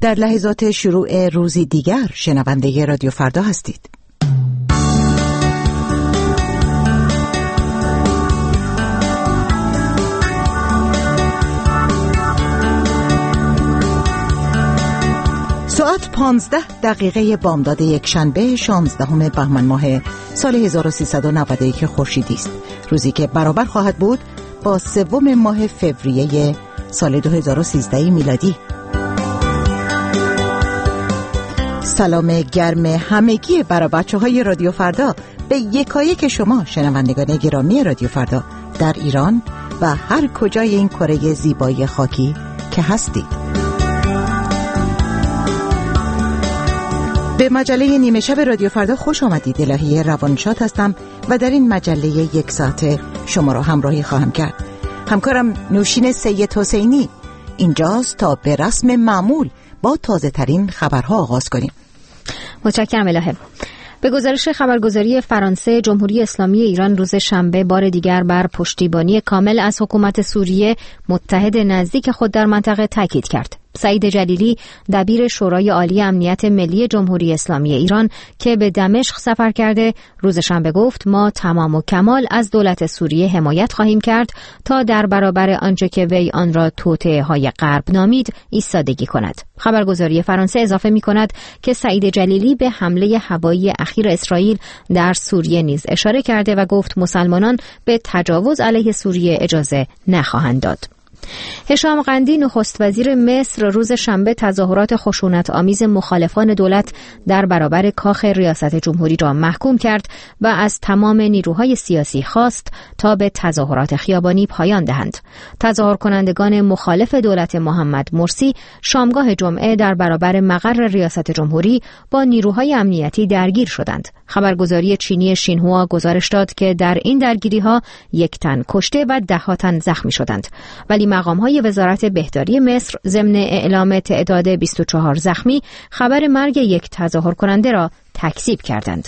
در لحظات شروع روزی دیگر شنونده رادیو فردا هستید. ساعت 15 بامداد یک شنبه 16 بهمن ماه سال 1391 خورشیدی است. روزی که برابر خواهد بود با 3 ماه فوریه سال 2013 میلادی. سلام گرم همگی برای بچه‌های رادیو فردا به یکایک شما شنوندگان گرامی رادیو فردا در ایران و هر کجای این کره زیبای خاکی که هستید. به مجله نیمه شب رادیو فردا خوش آمدید. الهی روانشاد هستم و در این مجله 1 ساعت شما را همراهی خواهم کرد. همکارم نوشین سید حسینی اینجاست تا به رسم معمول با تازه ترین خبرها آغاز کنیم. متشکرم الهه. به گزارش خبرگزاری فرانسه، جمهوری اسلامی ایران روز شنبه بار دیگر بر پشتیبانی کامل از حکومت سوریه متحد نزدیک خود در منطقه تاکید کرد. سعید جلیلی دبیر شورای عالی امنیت ملی جمهوری اسلامی ایران که به دمشق سفر کرده روز شنبه گفت ما تمام و کمال از دولت سوریه حمایت خواهیم کرد تا در برابر آنچه که وی آن را توطئه‌های غرب نامید ایستادگی کند. خبرگزاری فرانسه اضافه می‌کند که سعید جلیلی به حمله هوایی اخیر اسرائیل در سوریه نیز اشاره کرده و گفت مسلمانان به تجاوز علیه سوریه اجازه نخواهند داد. هشام قندی نخست وزیر مصر روز شنبه تظاهرات خشونت آمیز مخالفان دولت در برابر کاخ ریاست جمهوری را محکوم کرد و از تمام نیروهای سیاسی خواست تا به تظاهرات خیابانی پایان دهند. تظاهر کنندگان مخالف دولت محمد مرسی شامگاه جمعه در برابر مقر ریاست جمهوری با نیروهای امنیتی درگیر شدند. خبرگزاری چینی شینهوا گزارش داد که در این درگیری‌ها 1 تن کشته و 10 تن زخمی شدند، ولی مقام‌های وزارت بهداری مصر ضمن اعلام تعداد 24 زخمی خبر مرگ 1 تظاهر کننده را تکذیب کردند.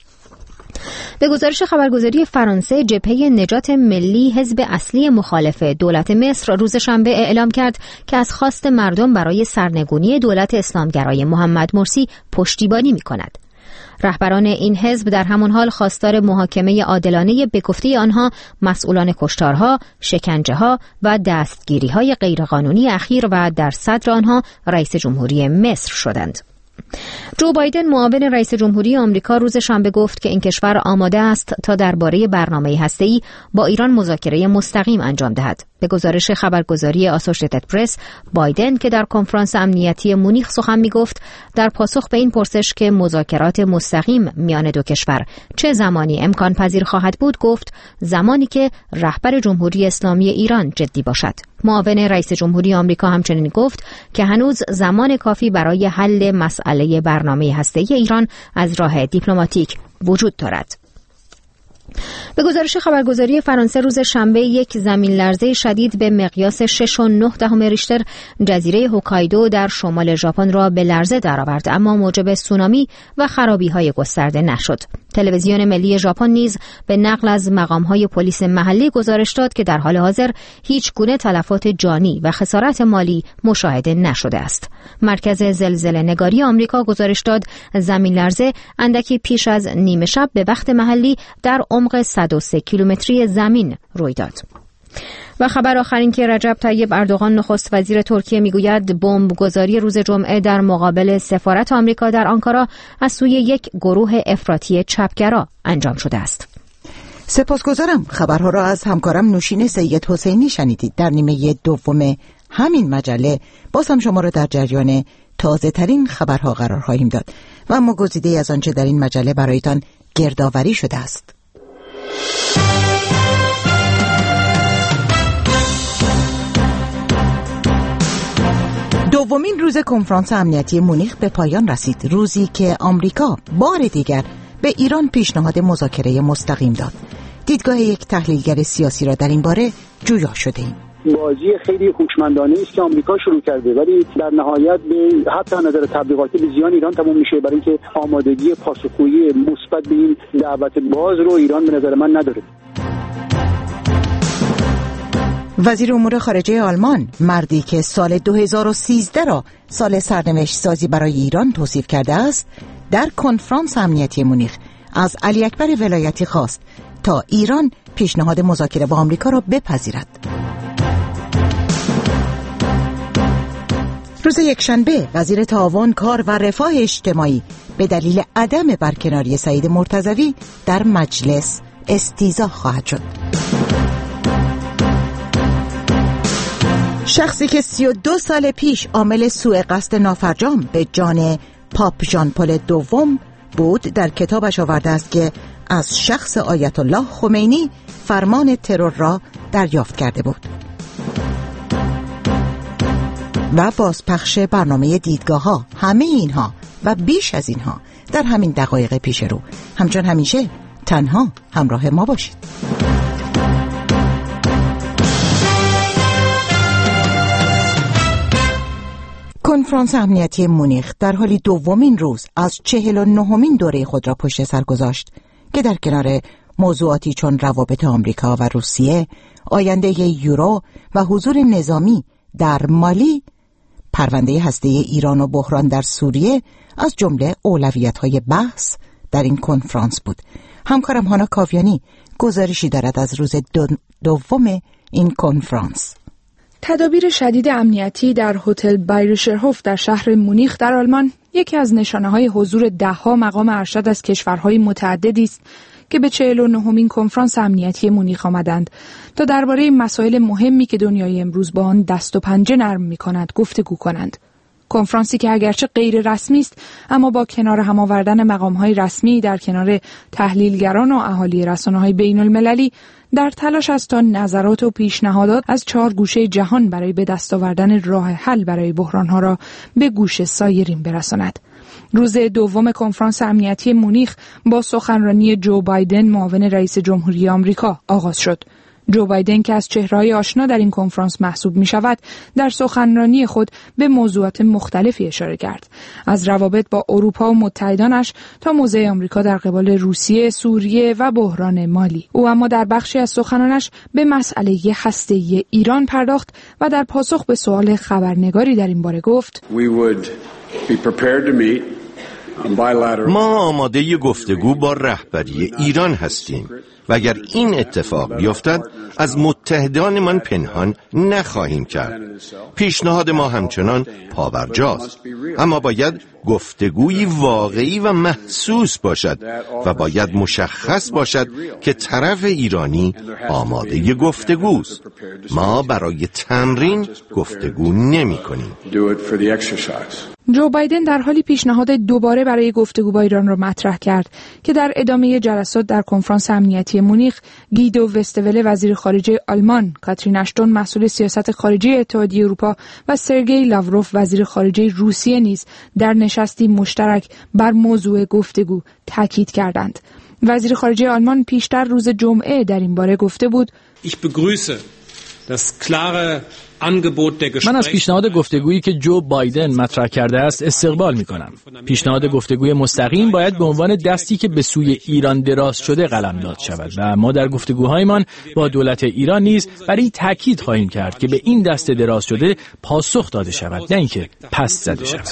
به گزارش خبرگزاری فرانسه، جبهه نجات ملی حزب اصلی مخالف دولت مصر روز شنبه اعلام کرد که از خواست مردم برای سرنگونی دولت اسلامگرای محمد مرسی پشتیبانی می‌کند. رهبران این حزب در همان حال خواستار محاکمه عادلانه به گفته آنها مسئولان کشتارها، شکنجه‌ها و دستگیری‌های غیرقانونی اخیر و در صدر آنها رئیس جمهوری مصر شدند. جو بایدن معاون رئیس جمهوری آمریکا روز شنبه گفت که این کشور آماده است تا درباره برنامه هسته‌ای با ایران مذاکره مستقیم انجام دهد. به گزارش خبرگزاری آسوشیتد پرس، بایدن که در کنفرانس امنیتی مونیخ سخن می‌گفت در پاسخ به این پرسش که مذاکرات مستقیم میان دو کشور چه زمانی امکان پذیر خواهد بود گفت زمانی که رهبر جمهوری اسلامی ایران جدی باشد. معاون رئیس جمهوری آمریکا همچنین گفت که هنوز زمان کافی برای حل مسئله برنامه هسته‌ای ایران از راه دیپلماتیک وجود دارد. به گزارش خبرگزاری فرانسه روز شنبه 1 زمین لرزه شدید به مقیاس 6.9 ریشتر جزیره هوکایدو در شمال ژاپن را به لرزه درآورد، اما موجب سونامی و خرابی‌های گسترده نشد. تلویزیون ملی ژاپن نیز به نقل از مقام‌های پلیس محلی گزارش داد که در حال حاضر هیچ گونه تلفات جانی و خسارت مالی مشاهده نشده است. مرکز زلزله‌نگاری آمریکا گزارش داد زمین لرزه اندکی پیش از نیمه شب به وقت محلی در عمق 103 کیلومتری زمین روی داد. و خبر آخر این که رجب طیب اردوغان نخست وزیر ترکیه میگوید بمبگذاری روز جمعه در مقابل سفارت آمریکا در آنکارا از سوی یک گروه افراطی چپگرا انجام شده است. سپاسگزارم. خبرها را از همکارم نوشین سید حسینی شنیدید. در نیمه دوم همین مجله باز هم شما را در جریان تازه ترین خبرها قرار خواهیم داد و اما گزیده از آنچه در این مجله برایتان گردآوری شده است. دومین روز کنفرانس امنیتی مونیخ به پایان رسید، روزی که آمریکا بار دیگر به ایران پیشنهاد مذاکره مستقیم داد. دیدگاه یک تحلیلگر سیاسی را در این باره جویا شده ایم. بازی خیلی هوشمندانه است که آمریکا شروع کرده، ولی در نهایت به حتی نظر تبلیغاتی به زیان ایران تموم میشه، برای اینکه آمادگی پاسخگویی مثبت به این دعوت باز رو ایران به نظر من نداره. وزیر امور خارجه آلمان، مردی که سال 2013 را سال سرنوشت سازی برای ایران توصیف کرده است، در کنفرانس امنیتی مونیخ از علی اکبر ولایتی خواست تا ایران پیشنهاد مذاکره با آمریکا را بپذیرد. روز یکشنبه وزیر تعاون، کار و رفاه اجتماعی به دلیل عدم برکناری سعید مرتضوی در مجلس استیضاح خواهد شد. شخصی که 32 سال پیش عامل سوء قصد نافرجام به جان پاپ ژان پل دوم بود، در کتابش آورده است که از شخص آیت الله خمینی فرمان ترور را دریافت کرده بود. و بازپخش برنامه دیدگاه‌ها، همه اینها و بیش از اینها در همین دقایق پیش رو. همچون همیشه تنها همراه ما باشید. کنفرانس امنیتی مونیخ در حالی دومین روز از 49مین دوره خود را پشت سر گذاشت که در کنار موضوعاتی چون روابط آمریکا و روسیه، آینده یورو و حضور نظامی در مالی، پرونده هسته ایران و بحران در سوریه از جمله اولویت‌های بحث در این کنفرانس بود. همکارم هانا کاویانی گزارشی دارد از روز دوم این کنفرانس. تدابیر شدید امنیتی در هتل بایرشرهوف در شهر مونیخ در آلمان یکی از نشانه‌های حضور ده‌ها مقام ارشد از کشورهای متعددی است که به 49مین کنفرانس امنیتی مونیخ آمدند تا درباره مسائل مهمی که دنیای امروز با آن دست و پنجه نرم می‌کند گفتگو کنند. کنفرانسی که اگرچه غیر رسمی است، اما با کنار هم آوردن مقام‌های رسمی در کنار تحلیلگران و اهالی رسانه‌های بین‌المللی در تلاش است تا نظرات و پیشنهادات از 4 گوشه جهان برای به دست آوردن راه حل برای بحران‌ها را به گوش سایرین برساند. روز دوم کنفرانس امنیتی مونیخ با سخنرانی جو بایدن، معاون رئیس جمهوری آمریکا، آغاز شد. جو بایدن که از چهره‌های آشنا در این کنفرانس محسوب می‌شود، در سخنرانی خود به موضوعات مختلفی اشاره کرد، از روابط با اروپا و متحدانش تا موضع آمریکا در قبال روسیه، سوریه و بحران مالی. او اما در بخشی از سخنانش به مسئله هسته‌ای ایران پرداخت و در پاسخ به سوال خبرنگاری در این باره گفت: ما آماده گفتگو با رهبری ایران هستیم و اگر این اتفاق بیفتد از متحدانمان پنهان نخواهیم کرد. پیشنهاد ما همچنان پابرجاست، اما باید گفتگویی واقعی و محسوس باشد و باید مشخص باشد که طرف ایرانی آماده گفتگوست. ما برای تمرین گفتگو نمی کنیم. جو بایدن در حالی پیشنهاد دوباره برای گفتگو با ایران را مطرح کرد که در ادامه جلسات در کنفرانس امنیتی مونیخ، گیدو وستوله وزیر خارجه آلمان، کاترین اشتون مسئول سیاست خارجی اتحادیه اروپا و سرگئی لاوروف وزیر خارجه روسیه نیز در نشستی مشترک بر موضوع گفتگو تاکید کردند. وزیر خارجه آلمان پیشتر روز جمعه در این باره گفته بود: من از پیشنهاد گفتگویی که جو بایدن مطرح کرده است استقبال می‌کنم. پیشنهاد گفتگوی مستقیم باید به عنوان دستی که به سوی ایران دراز شده قلمداد شود و ما در گفتگوهایمان با دولت ایران نیز برای تاکید خواهیم کرد که به این دست دراز شده پاسخ داده شود، نه اینکه پس زده شود.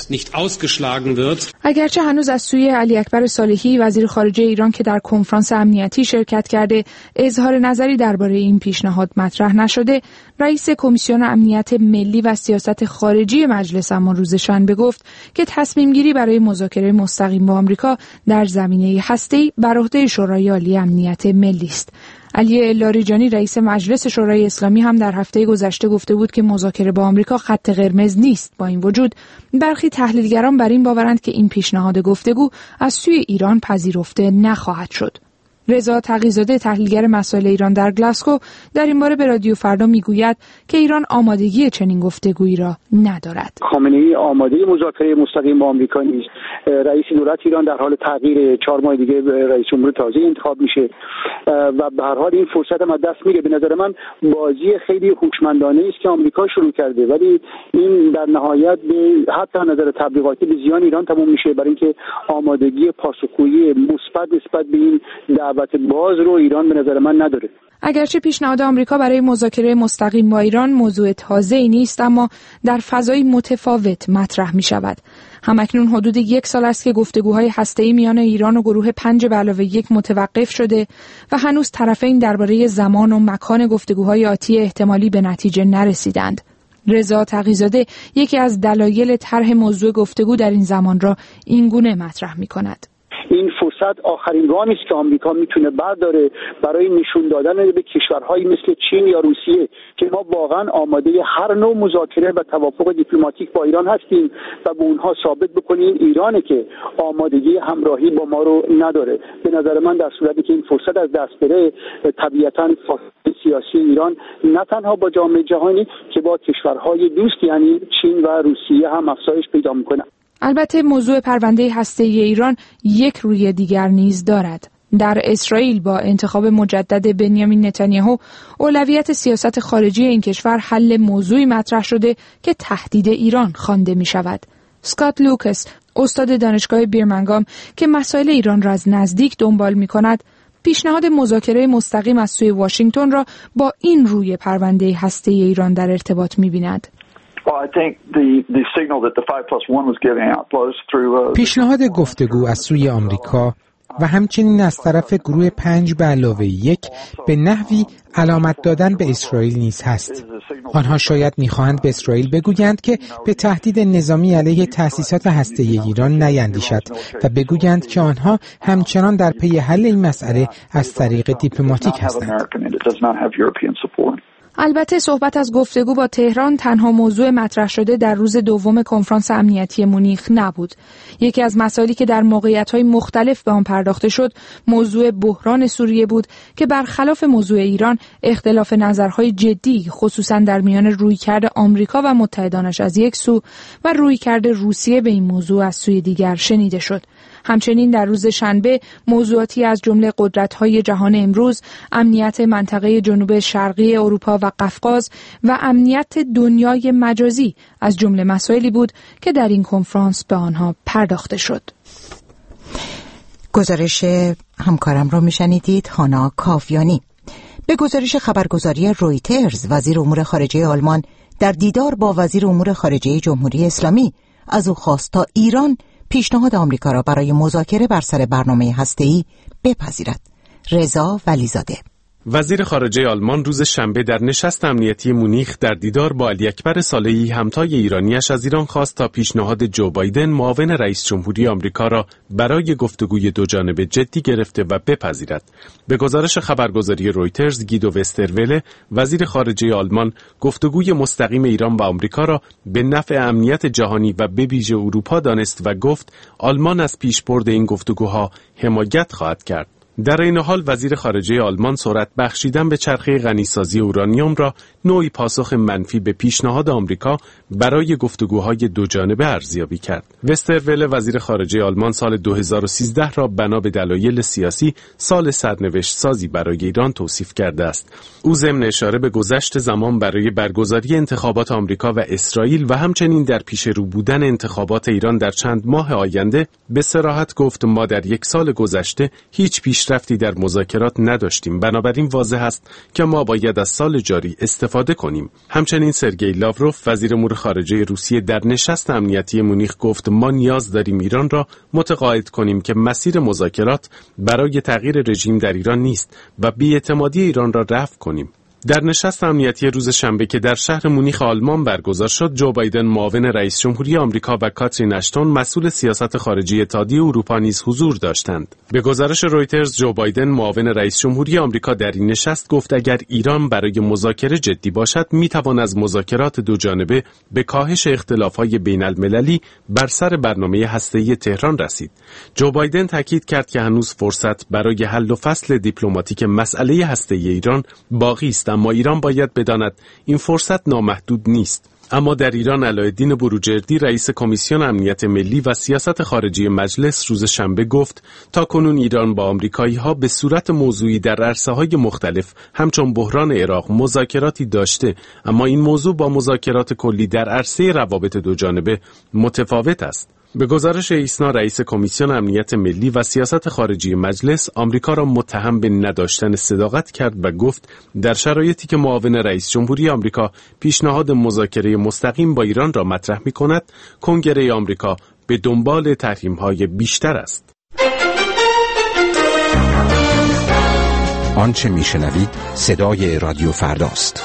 اگرچه هنوز از سوی علی اکبر صالحی وزیر خارجه ایران که در کنفرانس امنیتی شرکت کرده اظهار نظری درباره این پیشنهاد مطرح نشده، رئیس کمیسیون امنیت ملی و سیاست خارجی مجلس اما روز شنبه گفت که تصمیم گیری برای مذاکره مستقیم با آمریکا در زمینه هسته‌ای بر عهده شورای عالی امنیت ملی است. علی لاریجانی رئیس مجلس شورای اسلامی هم در هفته گذشته گفته بود که مذاکره با آمریکا خط قرمز نیست. با این وجود برخی تحلیلگران بر این باورند که این پیشنهاد گفتگو از سوی ایران پذیرفته نخواهد شد. رضا تقی‌زاده تحلیلگر مسائل ایران در گلاسگو در این باره به رادیو فردا میگوید که ایران آمادگی چنین گفتگویی را ندارد. خامنه‌ای آماده مذاکره مستقیم با آمریکا نیست. رئیس دولت ایران در حال تغییر، 4 ماه دیگه رئیس جمهور تازه انتخاب میشه و به هر حال این فرصت هم از دست میره. به نظر من بازی خیلی هوشمندانه است که آمریکا شروع کرده، ولی این در نهایت به حتی نظر تبلیغاتی به زیان ایران تموم میشه، برای اینکه آمادگی پاسخگویی مثبت نسبت به این دعوت دعوت باز رو ایران به نظر من نداره. اگرچه پیشنهاد آمریکا برای مذاکره مستقیم با ایران موضوع تازه‌ای نیست، اما در فضای متفاوت مطرح می‌شود. همکنون حدود 1 سال است که گفتگوهای هسته‌ای میان ایران و گروه 5+1 متوقف شده و هنوز طرفین درباره زمان و مکان گفتگوهای آتی احتمالی به نتیجه نرسیدند. رضا تقی‌زاده یکی از دلایل طرح موضوع گفتگو در این زمان را اینگونه مطرح می‌کند. این فرصت آخرین گامی است که آمریکا میتونه برداره برای نشون دادن به کشورهایی مثل چین یا روسیه که ما واقعا آماده هر نوع مذاکره و توافق دیپلماتیک با ایران هستیم و به اونها ثابت بکنیم ایرانه که آمادگی همراهی با ما رو نداره. به نظر من در صورتی که این فرصت از دست بره، طبیعتاً فاصله سیاسی ایران نه تنها با جامعه جهانی که با کشورهای دوست یعنی چین و روسیه هم افزایش پیدا میکنه. البته موضوع پرونده هسته‌ای ایران یک روی دیگر نیز دارد. در اسرائیل با انتخاب مجدد بنیامین نتانیاهو اولویت سیاست خارجی این کشور حل موضوعی مطرح شده که تهدید ایران خوانده می شود. اسکات لوکس، استاد دانشگاه بیرمنگام که مسائل ایران را از نزدیک دنبال می کند، پیشنهاد مذاکره مستقیم از سوی واشنگتن را با این روی پرونده هسته‌ای ایران در ارتباط می بیند. پیشنهاد گفتگو از سوی آمریکا و همچنین از طرف گروه 5+1 به نحوی علامت دادن به اسرائیل نیز هست. آنها شاید می‌خواهند به اسرائیل بگویند که به تهدید نظامی علیه تأسیسات هسته‌ای ایران نیندیشد و بگویند که آنها همچنان در پی حل این مسئله از طریق دیپلماتیک هستند. البته صحبت از گفتگو با تهران تنها موضوع مطرح شده در روز دوم کنفرانس امنیتی مونیخ نبود. یکی از مسائلی که در موقعیت‌های مختلف به آن پرداخته شد، موضوع بحران سوریه بود که برخلاف موضوع ایران اختلاف نظرهای جدی خصوصا در میان رویکرد آمریکا و متحدانش از یک سو و رویکرد روسیه به این موضوع از سوی دیگر شنیده شد. همچنین در روز شنبه موضوعاتی از جمله قدرت‌های جهان امروز، امنیت منطقه جنوب شرقی اروپا و قفقاز و امنیت دنیای مجازی از جمله مسائلی بود که در این کنفرانس به آنها پرداخته شد. گزارش همکارم را میشنیدید، هانا کاویانی. به گزارش خبرگزاری رویترز، وزیر امور خارجه آلمان در دیدار با وزیر امور خارجه جمهوری اسلامی از او خواست تا ایران پیشنهاد آمریکا را برای مذاکره بر سر برنامه هسته‌ای بپذیرد. رضا ولیزاده. وزیر خارجه آلمان روز شنبه در نشست امنیتی مونیخ در دیدار با علی اکبر صالحی همتای ایرانیش از ایران خواست تا پیشنهاد جو بایدن معاون رئیس جمهوری آمریکا را برای گفتگوی دوجانبه جدی گرفته و بپذیرد. به گزارش خبرگزاری رویترز، گیدو وستروله، وزیر خارجه آلمان، گفتگوی مستقیم ایران با آمریکا را به نفع امنیت جهانی و به ویژه اروپا دانست و گفت آلمان از پیشبرد این گفتگوها حمایت خواهد کرد. در این حال وزیر خارجه آلمان سرعت بخشیدن به چرخه غنیسازی اورانیوم را نوعی پاسخ منفی به پیشنهاد آمریکا برای گفتگوهای دوجانبه ارزیابی کرد. وستروله، وزیر خارجه آلمان، سال 2013 را بنا به دلایل سیاسی سال سرنوشت سازی برای ایران توصیف کرده است. او ضمن اشاره به گذشت زمان برای برگزاری انتخابات آمریکا و اسرائیل و همچنین در پیش رو بودن انتخابات ایران در چند ماه آینده به صراحت گفت ما در 1 سال گذشته هیچ پیشرفتی در مذاکرات نداشتیم، بنابراین واضح است که ما باید از سال جاری استفاده کنیم. همچنین سرگئی لاوروف، وزیر امور خارجه روسیه، در نشست امنیتی مونیخ گفت ما نیاز داریم ایران را متقاعد کنیم که مسیر مذاکرات برای تغییر رژیم در ایران نیست و بی‌اعتمادی ایران را رفع کنیم. در نشست امنیتی روز شنبه که در شهر مونیخ آلمان برگزار شد، جو بایدن معاون رئیس جمهوری آمریکا و کاترین اشتون مسئول سیاست خارجی اتحادیه اروپا نیز حضور داشتند. به گزارش رویترز، جو بایدن معاون رئیس جمهوری آمریکا در این نشست گفت اگر ایران برای مذاکره جدی باشد میتوان از مذاکرات دوجانبه به کاهش اختلافات بین المللی بر سر برنامه هسته‌ای تهران رسید. جو بایدن تاکید کرد که هنوز فرصت برای حل و فصل دیپلماتیک مسئله هسته‌ای ایران باقی است، اما ایران باید بداند این فرصت نامحدود نیست. اما در ایران علایالدین بروجردی، رئیس کمیسیون امنیت ملی و سیاست خارجی مجلس، روز شنبه گفت تاکنون ایران با آمریکایی‌ها به صورت موضوعی در عرصه‌های مختلف همچون بحران عراق مذاکراتی داشته، اما این موضوع با مذاکرات کلی در عرصه روابط دوجانبه متفاوت است. به گزارش ایسنا رئیس کمیسیون امنیت ملی و سیاست خارجی مجلس، آمریکا را متهم به نداشتن صداقت کرد و گفت در شرایطی که معاون رئیس جمهوری آمریکا پیشنهاد مذاکره مستقیم با ایران را مطرح می‌کند، کنگره آمریکا به دنبال تحریم‌های بیشتر است. آنچه میشنوید صدای رادیو فرداست.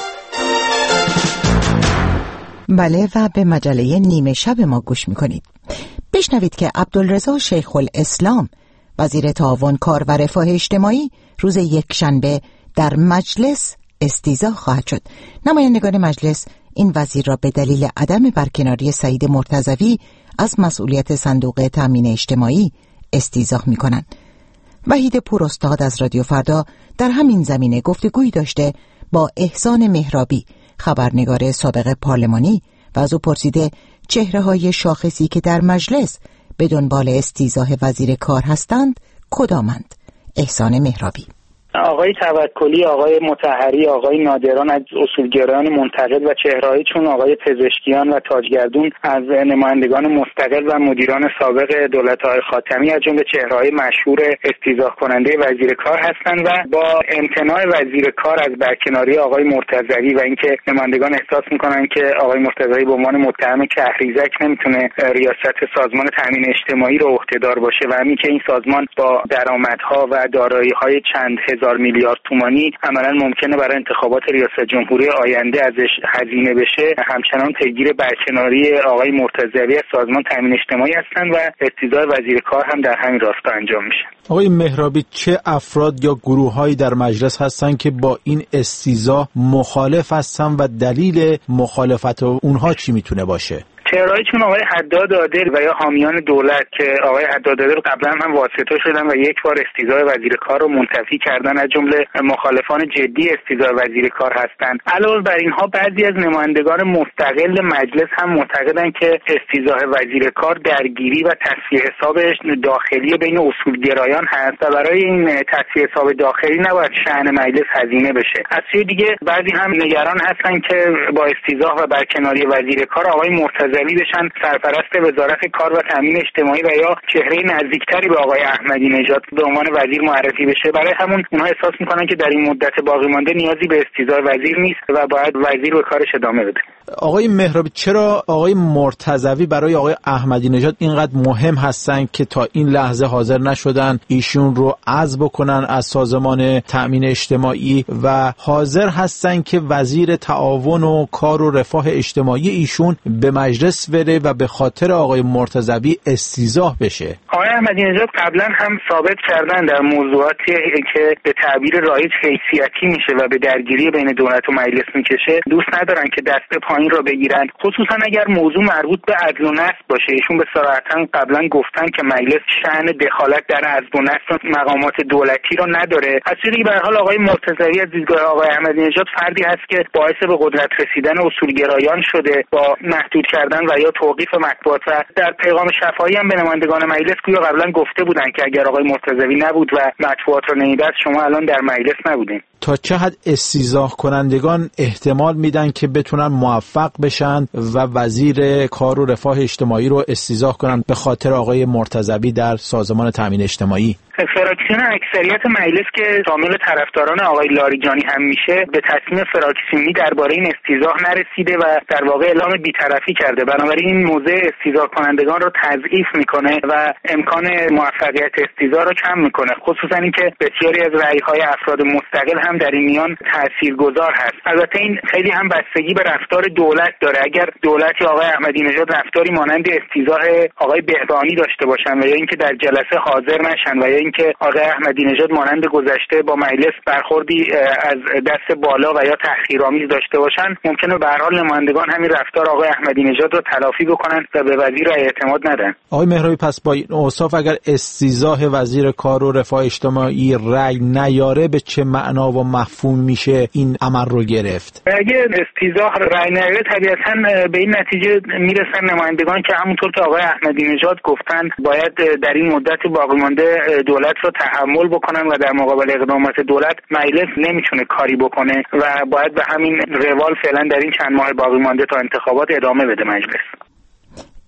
بله، و به مجله نیمه شب ما گوش میکنید. بشنوید که عبدالرضا شیخ الاسلام وزیر تعاون کار و رفاه اجتماعی روز یکشنبه در مجلس استیضاح خواهد شد. نمایندگان مجلس این وزیر را به دلیل عدم برکناری سعید مرتضوی از مسئولیت صندوق تامین اجتماعی استیضاح میکنند. وحید پوراستاد از رادیو فردا در همین زمینه گفتگویی داشته با احسان مهرابی، خبرنگار سابق پارلمانی، و از او پرسیده چهره‌های شاخصی که در مجلس به دنبال استیضاح وزیر کار هستند کدامند؟ احسان مهرابی: آقای توکلی، آقای مطهری، آقای نادران از اصولگرایان منتقد و چهره‌هایی چون آقای پزشکیان و تاجگردون از نمایندگان مستقل و مدیران سابق دولت‌های خاتمی از جمله چهره‌های مشهور استیضاح کننده وزیر کار هستند و با امتناع وزیر کار از برکناری آقای مرتضوی و اینکه نمایندگان احساس می‌کنند که آقای مرتضوی به عنوان متهم کهریزک نمیتونه ریاست سازمان تامین اجتماعی رو عهده‌دار باشه و همین که این سازمان با درآمدها و دارایی‌های چند هزار میلیارد تومانی عملاً ممکنه برای انتخابات ریاست جمهوری آینده ازش هزینه بشه، همچنان پیگیر برکناری آقای مرتضوی از سازمان تامین اجتماعی هستند و استیضاح وزیر کار هم در همین راستا انجام میشه. آقای مهرابی، چه افراد یا گروه‌هایی در مجلس هستند که با این استیضاح مخالف هستند و دلیل مخالفت اونها چی میتونه باشه؟ چهرهایی چون آقای حداد عادل و یا حامیان دولت که آقای حداد عادل قبلا هم واسطه شدن و یک بار استیضاح وزیر کار رو منتفی کردن، از جمله مخالفان جدی استیضاح وزیر کار هستند. علاوه بر اینها بعضی از نمایندگان مستقل مجلس هم معتقدند که استیضاح وزیر کار درگیری و تصفیه حساب داخلی بین اصولگرایان هست و برای این تصفیه حساب داخلی نباید شأن مجلس هزینه بشه. از سوی دیگه بعضی هم نگران هستند که با استیضاح و برکناری وزیر کار آقای مرتضوی بشن سرپرست وزارت کار و تامین اجتماعی و یا چهره نزدیکتری به آقای احمدی نژاد به عنوان وزیر معرفی بشه. برای همون اونها احساس میکنن که در این مدت باقی مانده نیازی به استیضاح وزیر نیست و باید وزیر به کارش ادامه بده. آقای مهرابی، چرا آقای مرتضوی برای آقای احمدی نژاد اینقدر مهم هستن که تا این لحظه حاضر نشدن ایشون رو عزل بکنن از سازمان تامین اجتماعی و حاضر هستن که وزیر تعاون و کار و رفاه اجتماعی ایشون به مجلس بره و به خاطر آقای مرتضوی استیضاح بشه؟ آقای احمدی نژاد قبلا هم ثابت کردن در موضوعاتی که به تعبیر رایج حیثیتی میشه و به درگیری بین دولت و مجلس میکشه دوست ندارن که دست پایین را بگیرن، خصوصا اگر موضوع مربوط به عدل و نسب باشه. ایشون به صراحت قبلا گفتن که مجلس شأن دخالت در عدل و نسب مقامات دولتی رو نداره. از سوی به هر حال آقای مرتضوی از دیدگاه آقای احمدی نژاد فردی هست که باعث به قدرت رسیدن اصولگرایان شده با محدود کردن و یا توقیف مطبوعات و در پیغام شفاهی هم به نمایندگان مجلس گویا قبلا گفته بودن که اگر آقای مرتضوی نبود و مطبوعات رو نمی‌بست شما الان در مجلس نبودین. تا چه حد استیضاح کنندگان احتمال میدن که بتونن موفق بشن و وزیر کار و رفاه اجتماعی رو استیضاح کنن به خاطر آقای مرتضوی در سازمان تامین اجتماعی؟ فراکسیون اکثریت مجلس که شامل طرفداران آقای لاریجانی هم میشه به تصمیم فراکسیونی درباره این استیضاح نرسیده و در واقع اعلام بی‌طرفی کرده. بنابراین این موضع استیضاح کنندگان رو تضعیف میکنه و امکان موفقیت استیضاح رو کم میکنه، خصوصا اینکه بسیاری از رأی‌های افراد مستقل هم در این میان تاثیرگذار هست. البته این خیلی هم بستگی به رفتار دولت داره. اگر دولتی آقای احمدی نژاد رفتاری مانند استیضاح آقای بهبانی داشته باشن و یا اینکه در جلسه حاضر نشن و یا اینکه آقای احمدی نژاد مانند گذشته با مجلس برخوردی از دست بالا و یا تحقیرآمیز داشته باشن، ممکنه به هر حال نمایندگان همین رفتار آقای احمدی نژاد رو تلافی بکنن و به وزیر اعتماد ندن. آقای مهرابی، پس با این اوصاف اگر استیضاح وزیر کار و رفاه اجتماعی رأی نیاره به چه معنا و مفهوم میشه این امر رو گرفت؟ اگه استیضاح رأی نیاره طبیعتاً به این نتیجه میرسن نمایندگان که همونطور که آقای احمدی نژاد گفتن باید در این مدت باقی مانده دولت رو تحمل بکنن و در مقابل اقدامات دولت مجلس نمیتونه کاری بکنه و باید به همین روال فعلا در این چند ماه باقی مانده تا انتخابات ادامه بده مجلس.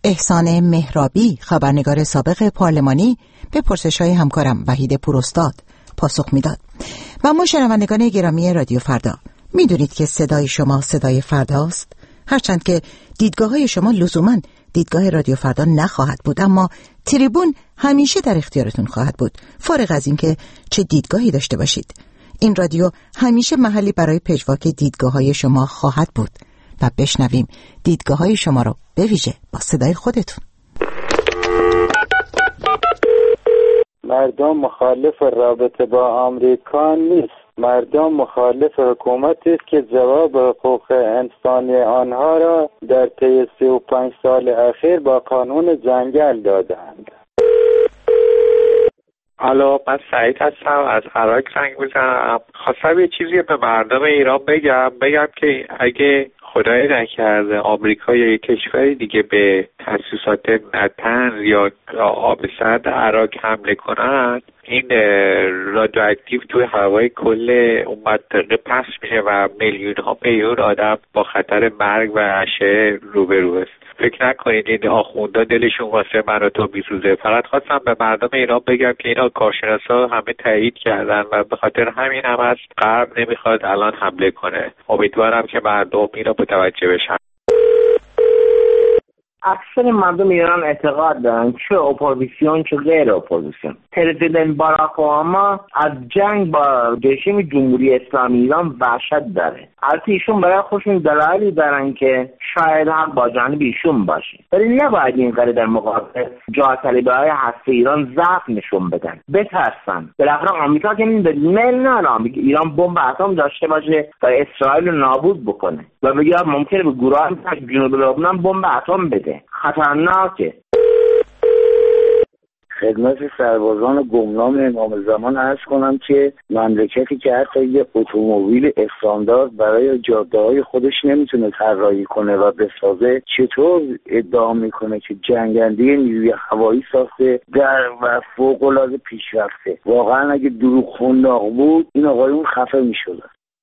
احسان مهرابی، خبرنگار سابق پارلمانی، به پرسش‌های همکارم وحید پوراستاد پاسخ میداد. و ما شنوندگان گرامی رادیو فردا، میدونید که صدای شما صدای فرداست، هرچند که دیدگاه‌های شما لزوماً دیدگاه رادیو فردا نخواهد بود، اما تریبون همیشه در اختیارتون خواهد بود، فارغ از اینکه چه دیدگاهی داشته باشید. این رادیو همیشه محلی برای پژواک دیدگاه‌های شما خواهد بود و بشنویم دیدگاه‌های شما رو به ویژه با صدای خودتون. مردم مخالف رابطه با آمریکا نیست. مردم مخالف حکومتی است که جواب حقوق انسانی آنها را در طی 35 سال اخیر با قانون جنگل دادند. الو، من سعید هستم، از عراق زنگ میزنم. خواستم یه چیزی به مردم ایران بگم که اگه خدای نکرده آمریکا یا یک کشور دیگه به تاسیسات نتنز یا آب سرد عراق حمله کنند، این رادیواکتیو توی هوای کل اون منطقه پخش میشه و میلیون آدم با خطر مرگ و اشعه روبرو است. فکر نکنید این آخوندا دلشون واسه من و تو میسوزه. فقط خواستم به مردم ایران بگم که اینا کارشناسا همه تایید کردن و به خاطر همین هم از غرب نمیخواد الان حمله کنه. امیدوارم که مردم اینا متوجه بشن. اکثر مردم ایران اعتقاد دارن چه اپوزیسیون چه غیر اپوزیسیون. پرزیدنت باراک اوباما از جنگ با رژیم جمهوری اسلامی ایران وحشت داره. البته ایشون برای خودشون دلایلی دارن که شاید هم با جانب ایشون باشه، ولی نباید اینقدر در مقابل جاه‌طلبی‌های هسته ایران ضعف نشون بدن، بترسن. بالاخره آمریکا که میل نداره ایران بمب اتم داشته باشه و اسرائیل رو نابود بکنه و بگه ممکنه به گروه‌های جنوب لبنان بمب اتم بده. خطرناکه. خدمت سربازان گمنام امام زمان عرض کنم که مملکتی که حتی یک اتومبیل استاندارد برای جاده‌های خودش نمیتونه طراحی کنه و بسازه، چطور ادعا میکنه که جنگنده نیروی هوایی ساخته و فوق‌العاده پیشرفته؟ واقعا اگه دروغ خنداق بود این آقایون خفه میشدن.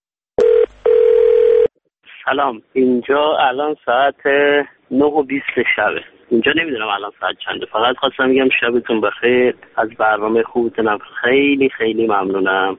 سلام، اینجا الان ساعت 9:20 شبه. اینجا نمیدونم الان ساعت چنده. فقط خواستم بگم شبتون بخیر، از برنامه خوبتونم خیلی خیلی ممنونم.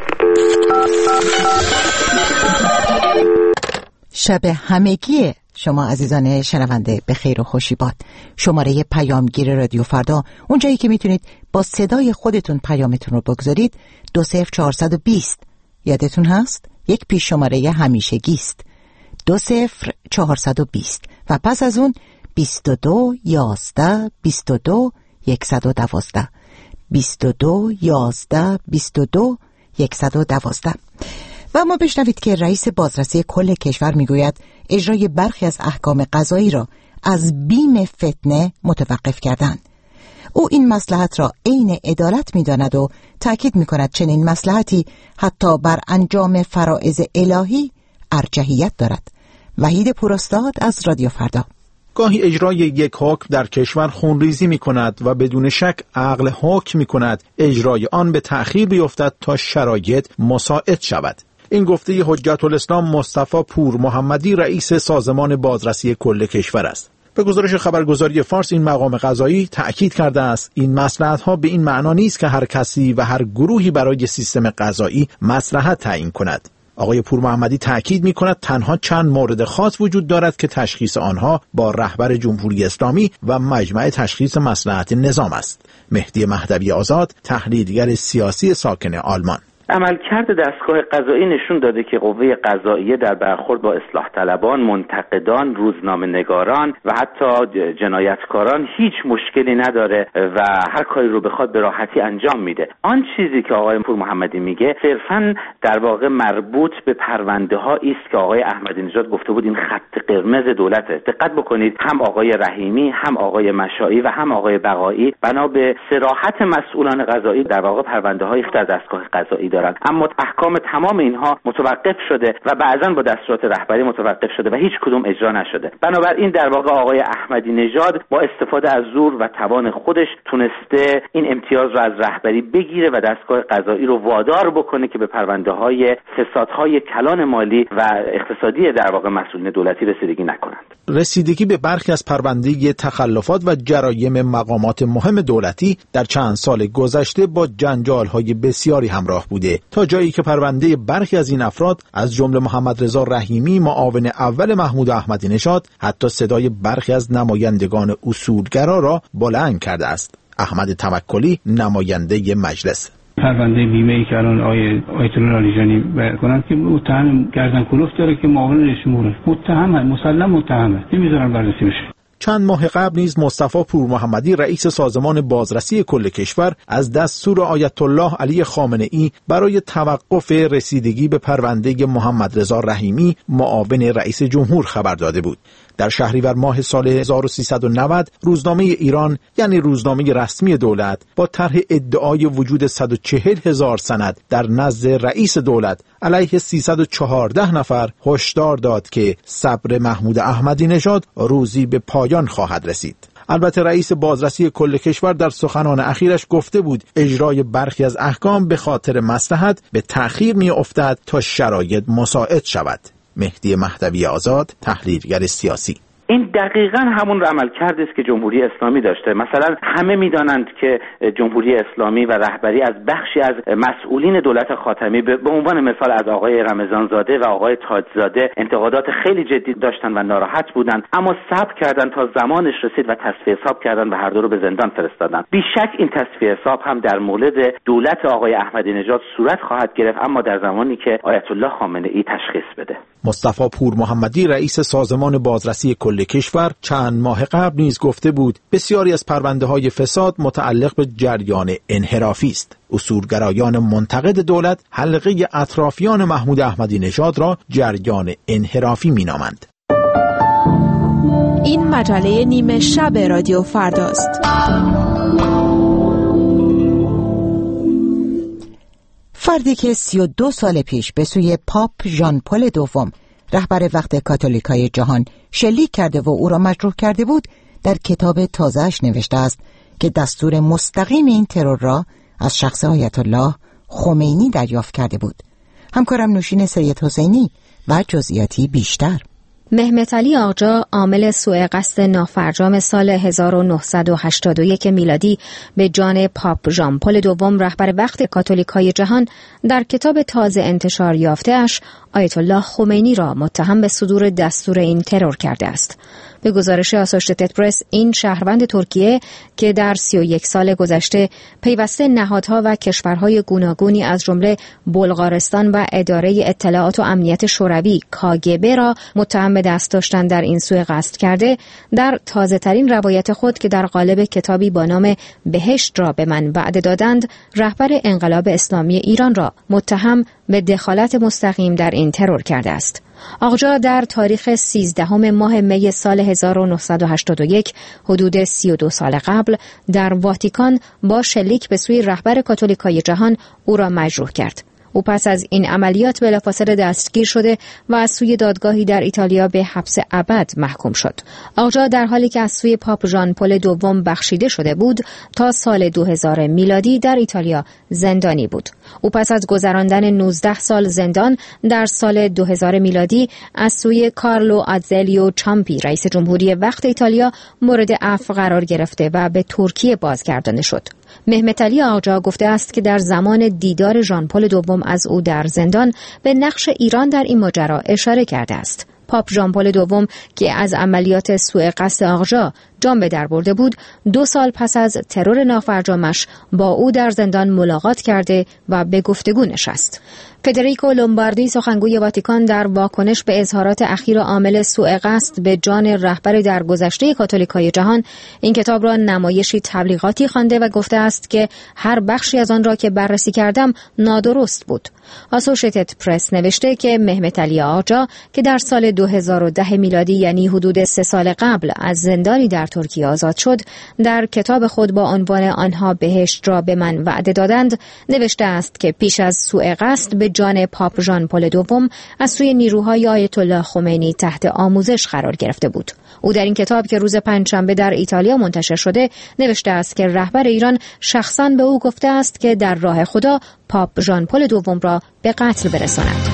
شب همگی شما عزیزان شنونده به خیر و خوشی باد. شماره پیامگیر رادیو فردا، اونجایی که میتونید با صدای خودتون پیامتون رو بگذارید، 20420. یادتون هست؟ یک پیش شماره همیشگی است، 20420 و پس از اون 22 11 22 112 22 11 22 112. و ما بشنوید که رئیس بازرسی کل کشور میگوید اجرای برخی از احکام قضایی را از بیم فتنه متوقف کردند. او این مصلحت را عین عدالت می‌داند و تأکید می‌کند چنین مصلحتی حتی بر انجام فرائض الهی ارجحیت دارد. وحید پوراستاد از رادیو فردا. گاهی اجرای یک حکم در کشور خونریزی می کند و بدون شک عقل حکم می کند اجرای آن به تأخیر بیفتد تا شرایط مساعد شود. این گفته حجت الاسلام مصطفی پور محمدی، رئیس سازمان بازرسی کل کشور است. به گزارش خبرگزاری فارس، این مقام قضایی تأکید کرده است این مصلحت‌ها به این معنا نیست که هر کسی و هر گروهی برای سیستم قضایی مصلحت تعیین کند. آقای پور محمدی تأکید می‌کند تنها چند مورد خاص وجود دارد که تشخیص آنها با رهبر جمهوری اسلامی و مجمع تشخیص مصلحت نظام است. مهدی مهدوی آزاد، تحلیلگر سیاسی ساکن آلمان: عملکرد دستگاه قضایی نشون داده که قوه قضاییه در برخورد با اصلاح طلبان، منتقدان، روزنامه‌نگاران و حتی جنایتکاران هیچ مشکلی نداره و هر کاری رو بخواد به راحتی انجام میده. آن چیزی که آقای پور محمدی میگه صرفاً در واقع مربوط به پرونده‌هایی است که آقای احمدی نژاد گفته بود این خط قرمز دولته. دقت بکنید، هم آقای رحیمی، هم آقای مشائی و هم آقای بقایی بنا به صراحت مسئولان قضایی در واقع پرونده‌هایی در دستگاه قضایی دارن، اما احکام تمام اینها متوقف شده و بعضا با دستورات رهبری متوقف شده و هیچ کدوم اجرا نشده. بنابراین در واقع آقای احمدی نژاد با استفاده از زور و توان خودش تونسته این امتیاز رو از رهبری بگیره و دستگاه قضایی رو وادار بکنه که به پرونده‌های فسادهای کلان مالی و اقتصادی در واقع مسئولین دولتی رسیدگی نکنند. رسیدگی به برخی از پرونده‌های تخلفات و جرایم مقامات مهم دولتی در چند سال گذشته با جنجال‌های بسیاری همراه بوده، تا جایی که پرونده برخی از این افراد از جمله محمد رضا رحیمی معاون اول محمود احمدی نژاد حتی صدای برخی از نمایندگان اصولگرا را بلند کرده است. احمد توکلی نماینده مجلس: پرونده بیمه‌ای که الان آیت الله لاریجانی کنند که متهم گردن کلفت داره که معاون رئیس جمهور متهمه، مسلم متهمه، نمیذارن بررسی بشه. چند ماه قبل نیز مصطفی پورمحمدی رئیس سازمان بازرسی کل کشور از دستور آیت الله علی خامنه‌ای برای توقف رسیدگی به پرونده محمد رضا رحیمی معاون رئیس جمهور خبر داده بود. در شهریور ماه سال 1390 روزنامه ایران، یعنی روزنامه رسمی دولت، با طرح ادعای وجود 140,000 سند در نزد رئیس دولت علیه 314 نفر هشدار داد که صبر محمود احمدی نژاد روزی به پایان خواهد رسید. البته رئیس بازرسی کل کشور در سخنان اخیرش گفته بود اجرای برخی از احکام به خاطر مصلحت به تأخیر می افتد تا شرایط مساعد شود. مهدی مهدوی آزاد، تحلیلگر سیاسی: این دقیقاً همون عملکردی است که جمهوری اسلامی داشته. مثلا همه می‌دانند که جمهوری اسلامی و رهبری از بخشی از مسئولین دولت خاتمی به عنوان مثال از آقای رمضانزاده و آقای تاجزاده انتقادات خیلی جدی داشتن و ناراحت بودند، اما صبر کردند تا زمانش رسید و تصفیه حساب کردند و هر دو رو به زندان فرستادند. بیشک این تصفیه حساب هم در مورد دولت آقای احمدی نژاد صورت خواهد گرفت، اما در زمانی که آیت الله خامنه‌ای تشخیص بده. مصطفی پورمحمدی رئیس سازمان بازرسی کل کشور چند ماه قبل نیز گفته بود بسیاری از پرونده‌های فساد متعلق به جریان انحرافی است. اصولگرایان منتقد دولت حلقه اطرافیان محمود احمدی نژاد را جریان انحرافی می‌نامند. این مجله نیمه شب رادیو فرداست. فردی که 32 سال پیش به سوی پاپ ژان پل دوم رهبر وقت کاتولیکای جهان شلیک کرده و او را مجروح کرده بود، در کتاب تازه‌اش نوشته است که دستور مستقیم این ترور را از شخص آیت الله خمینی دریافت کرده بود. همکارم نوشین سید حسینی و جزئیاتی بیشتر. مهمت علی آقجا عامل سوء قصد نافرجام سال 1981 میلادی به جان پاپ ژان پل دوم رهبر وقت کاتولیکای جهان در کتاب تازه انتشار یافته‌اش آیت الله خمینی را متهم به صدور دستور این ترور کرده است. به گزارش آسوشیتد پرس، این شهروند ترکیه که در 31 سال گذشته پیوسته نهادها و کشورهای گوناگونی از جمله بلغارستان و اداره اطلاعات و امنیت شوروی کاگبه را متهم به دست داشتن در این سوء قصد کرده، در تازه ترین روایت خود که در قالب کتابی با نام بهشت را به من وعده دادند، رهبر انقلاب اسلامی ایران را متهم به دخالت مستقیم در این ترور کرده است. آقجا در تاریخ 13 ماه می سال 1981 حدود 32 سال قبل در واتیکان با شلیک به سوی رهبر کاتولیکای جهان او را مجروح کرد. او پس از این عملیات بلافاصله دستگیر شده و از سوی دادگاهی در ایتالیا به حبس ابد محکوم شد. آقجا در حالی که از سوی پاپ ژان پل دوم بخشیده شده بود، تا سال 2000 میلادی در ایتالیا زندانی بود. او پس از گذراندن 19 سال زندان در سال 2000 میلادی از سوی کارلو آتزلیو چامپی رئیس جمهوری وقت ایتالیا مورد عفو قرار گرفته و به ترکیه بازگردانده شد. مهمت علی آقجا گفته است که در زمان دیدار ژان پل دوم از او در زندان به نقش ایران در این ماجرا اشاره کرده است. پاپ ژان پل دوم که از عملیات سوء قصد آقجا جان به در برده بود، 2 سال پس از ترور نافرجامش با او در زندان ملاقات کرده و به گفتگو نشست. فدریکو لومباردی سخنگوی واتیکان در واکنش به اظهارات اخیر عامل سوء قصد به جان رهبر درگذشته کاتولیکای جهان این کتاب را نمایشی تبلیغاتی خوانده و گفته است که هر بخشی از آن را که بررسی کردم نادرست بود. آسوشیتد پرس نوشته که مهمت علی آقجا که در سال 2010 میلادی یعنی حدود 3 سال قبل از زندانی در ترکیه آزاد شد، در کتاب خود با عنوان آنها بهشت را به من وعده دادند نوشته است که پیش از سوء قصد به جان پاپ ژان پل دوم از سوی نیروهای آیت الله خمینی تحت آموزش قرار گرفته بود. او در این کتاب که روز پنجشنبه در ایتالیا منتشر شده نوشته است که رهبر ایران شخصاً به او گفته است که در راه خدا پاپ ژان پل دوم را به قتل برساند.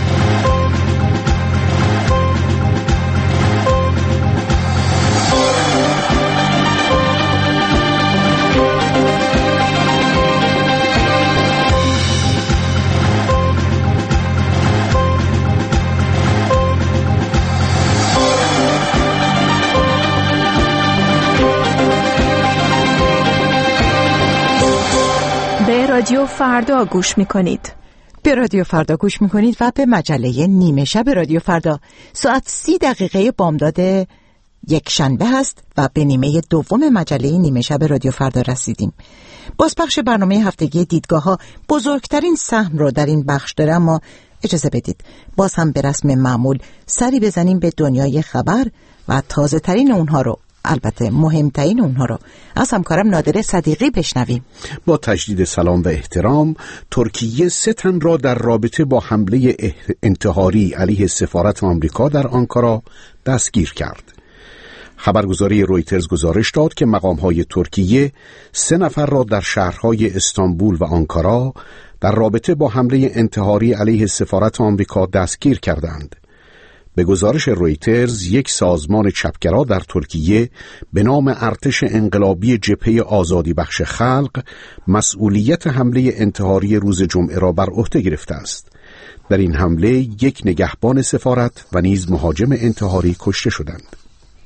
رادیو فردا گوش میکنید. به رادیو فردا گوش میکنید و به مجله نیمه شب رادیو فردا. ساعت 30 بامداد یک شنبه هست و به نیمه دوم مجله نیمه شب رادیو فردا رسیدیم. بازپخش برنامه هفتگی دیدگاه ها بزرگترین سهم رو در این بخش داره، اما اجازه بدید باز هم به رسم معمول سری بزنیم به دنیای خبر و تازه ترین اونها رو، البته مهمترین اونها رو از همکارم نادر صدیقی بشنویم. با تجدید سلام و احترام، ترکیه 3 تن را در رابطه با حمله انتحاری علیه سفارت آمریکا در آنکارا دستگیر کرد. خبرگزاری رویترز گزارش داد که مقام‌های ترکیه 3 نفر را در شهرهای استانبول و آنکارا در رابطه با حمله انتحاری علیه سفارت آمریکا دستگیر کردند. به گزارش رویترز، یک سازمان چپگرا در ترکیه به نام ارتش انقلابی جبهه آزادی بخش خلق مسئولیت حمله انتحاری روز جمعه را بر عهده گرفته است. در این حمله 1 نگهبان سفارت و نیز مهاجم انتحاری کشته شدند.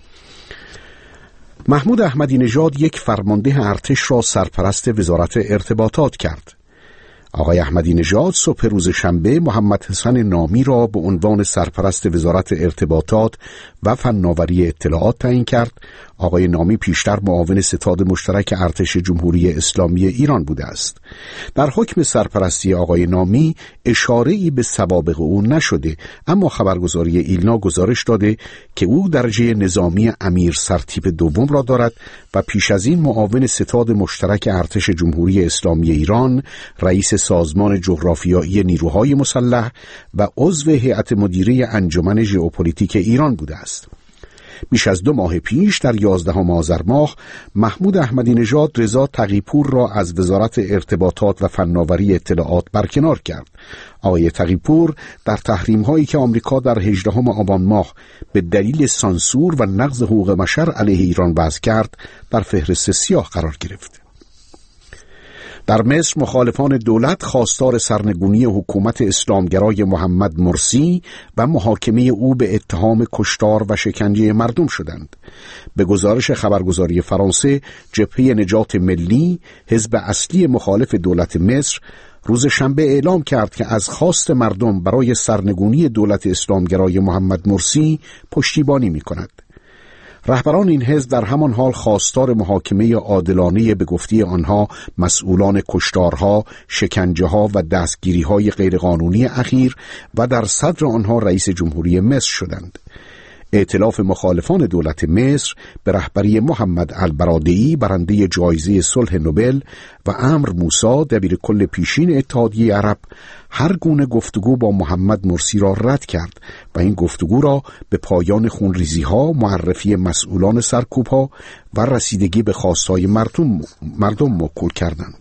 محمود احمدی نژاد یک فرمانده ارتش را سرپرست وزارت ارتباطات کرد. آقای احمدی نژاد صبح روز شنبه محمد حسن نامی را به عنوان سرپرست وزارت ارتباطات و فناوری اطلاعات تعیین کرد. آقای نامی پیشتر معاون ستاد مشترک ارتش جمهوری اسلامی ایران بوده است. در حکم سرپرستی آقای نامی اشاره‌ای به سوابق او نشده، اما خبرگزاری ایلنا گزارش داده که او درجه نظامی امیر سرتیپ دوم را دارد و پیش از این معاون ستاد مشترک ارتش جمهوری اسلامی ایران، رئیس سازمان جغرافیایی نیروهای مسلح و عضو هیئت مدیره انجمن ژئوپلیتیک ایران بوده است. بیش از 2 ماه پیش در 11 آذر ماه محمود احمدی نژاد رضا تقی‌پور را از وزارت ارتباطات و فناوری اطلاعات برکنار کرد. آقای تقی‌پور در تحریم‌هایی که آمریکا در 18 آبان ماه به دلیل سانسور و نقض حقوق بشر علیه ایران وضع کرد در فهرست سیاه قرار گرفت. در مصر مخالفان دولت خواستار سرنگونی حکومت اسلامگرای محمد مرسی و محاکمه او به اتهام کشتار و شکنجه مردم شدند. به گزارش خبرگزاری فرانسه، جبهه نجات ملی، حزب اصلی مخالف دولت مصر، روز شنبه اعلام کرد که از خواست مردم برای سرنگونی دولت اسلامگرای محمد مرسی پشتیبانی می‌کند. رهبران این حزب در همان حال خواستار محاکمه عادلانه به گفته آنها مسئولان کشتارها، شکنجه‌ها و دستگیری‌های غیرقانونی اخیر و در صدر آنها رئیس جمهوری مصر شدند. ائتلاف مخالفان دولت مصر به رهبری محمد البرادعی برنده جایزه صلح نوبل و عمرو موسی دبیرکل پیشین اتحادیه عرب هر گونه گفتگو با محمد مرسی را رد کرد و این گفتگو را به پایان خونریزی‌ها، معرفی مسئولان سرکوب‌ها و رسیدگی به خواستهای مردم موکول کردند.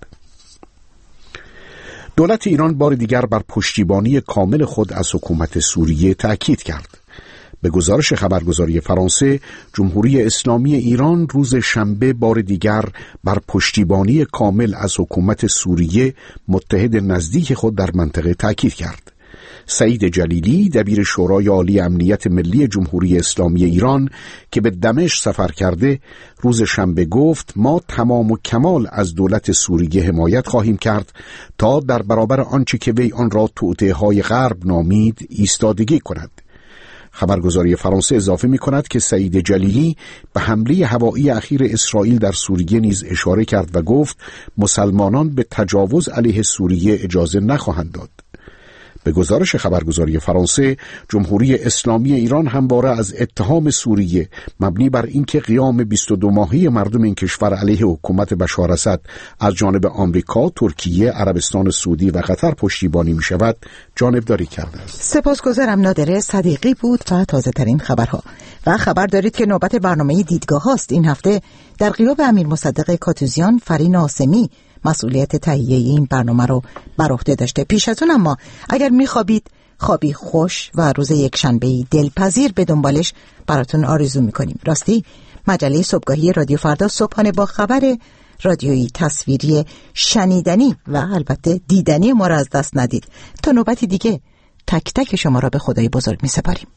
دولت ایران بار دیگر بر پشتیبانی کامل خود از حکومت سوریه تأکید کرد. به گزارش خبرگزاری فرانسه، جمهوری اسلامی ایران روز شنبه بار دیگر بر پشتیبانی کامل از حکومت سوریه متحد نزدیک خود در منطقه تأکید کرد. سعید جلیلی دبیر شورای عالی امنیت ملی جمهوری اسلامی ایران که به دمشق سفر کرده روز شنبه گفت ما تمام و کمال از دولت سوریه حمایت خواهیم کرد تا در برابر آنچه که وی آن را توطئه‌های غرب نامید ایستادگی کند. خبرگزاری فرانسه اضافه می کند که سعید جلیلی به حمله هوایی اخیر اسرائیل در سوریه نیز اشاره کرد و گفت مسلمانان به تجاوز علیه سوریه اجازه نخواهند داد. به گزارش خبرگزاری فرانسه، جمهوری اسلامی ایران همواره از اتهام سوریه مبنی بر اینکه قیام 22 ماهه مردم این کشور علیه حکومت بشار اسد از جانب آمریکا، ترکیه، عربستان سعودی و قطر پشتیبانی می شود جانبداری کرده است. سپاسگزارم نادر صدیقی بود و تازه ترین خبرها. و خبر دارید که نوبت برنامه دیدگاه هاست. این هفته در غیاب امیر مصدق کاتوزیان، فرین آسمی مسئولیت تهیه این برنامه رو بر عهده داشته. پیش از اون اما اگر میخوابید خوابی خوش و روز یکشنبه‌ای دلپذیر به دنبالش براتون آرزو میکنیم. راستی مجله صبحگاهی رادیو فردا صبحانه با خبر رادیویی، تصویری، شنیدنی و البته دیدنی ما را از دست ندید. تا نوبتی دیگه تک تک شما را به خدای بزرگ میسپاریم.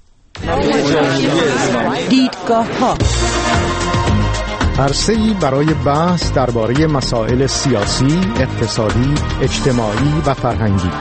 دیدگاه ها، عرصه‌ای برای بحث درباره مسائل سیاسی، اقتصادی، اجتماعی و فرهنگی.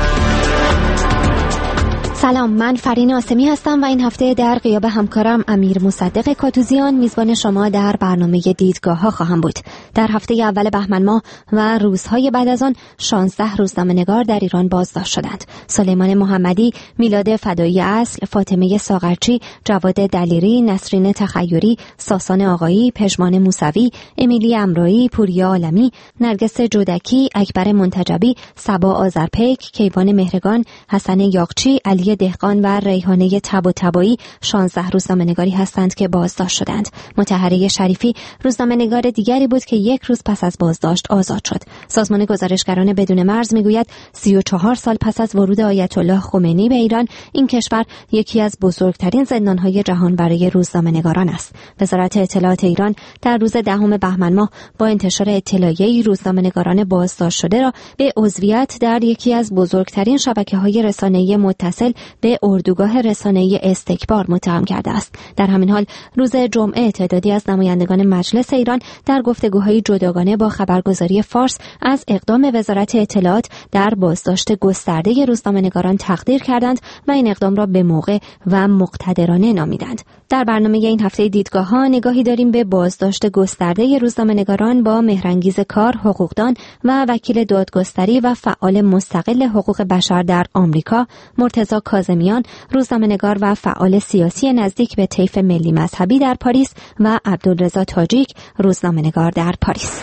سلام، من فرین آسمی هستم و این هفته در غیاب همکارم امیر مصدق کاتوزیان میزبان شما در برنامه دیدگاه ها خواهم بود. در هفته اول بهمن ماه و روزهای بعد از آن 16 روزنامه‌نگار در ایران بازداشت شدند. سلیمان محمدی، میلاد فدایی اصل، فاطمه ساغرچی، جواد دلیری، نسرین تخیری، ساسان آقایی، پژمان موسوی، امیلی امرایی، پوریا عالمی، نرگس جودکی، اکبر منتجبی، صبا آذرپیک، کیوان مهرگان، حسن یاغچی، علی دهقان و ریحانه طباطبایی 16 روزنامه‌نگاری هستند که بازداشت شدند. مطهره شریفی روزنامه‌نگار دیگری بود که یک روز پس از بازداشت آزاد شد. سازمان گزارشگران بدون مرز میگوید 34 سال پس از ورود آیت الله خمینی به ایران، این کشور یکی از بزرگترین زندان‌های جهان برای روزنامه‌نگاران است. وزارت اطلاعات ایران در روز 10 بهمن ماه با انتشار اطلاعیه‌ای روزنامه‌نگاران بازداشت شده را به عضویت در یکی از بزرگترین شبکه‌های رسانه‌ای متصل به اردوگاه رسانه‌ای استکبار متهم کرده است. در همین حال روز جمعه تعدادی از نمایندگان مجلس ایران در گفتگوهای جداگانه با خبرگزاری فارس از اقدام وزارت اطلاعات در بازداشت گسترده روزنامه‌نگاران تقدیر کردند و این اقدام را به موقع و مقتدرانه نامیدند. در برنامه این هفته دیدگاه‌ها نگاهی داریم به بازداشت گسترده روزنامه‌نگاران با مهرانگیز کار، حقوقدان و وکیل دادگستری و فعال مستقل حقوق بشر در آمریکا، مرتضی کاظمیان، روزنامه‌نگار و فعال سیاسی نزدیک به طیف ملی مذهبی در پاریس و عبدالرضا تاجیک، روزنامه‌نگار در پاریس.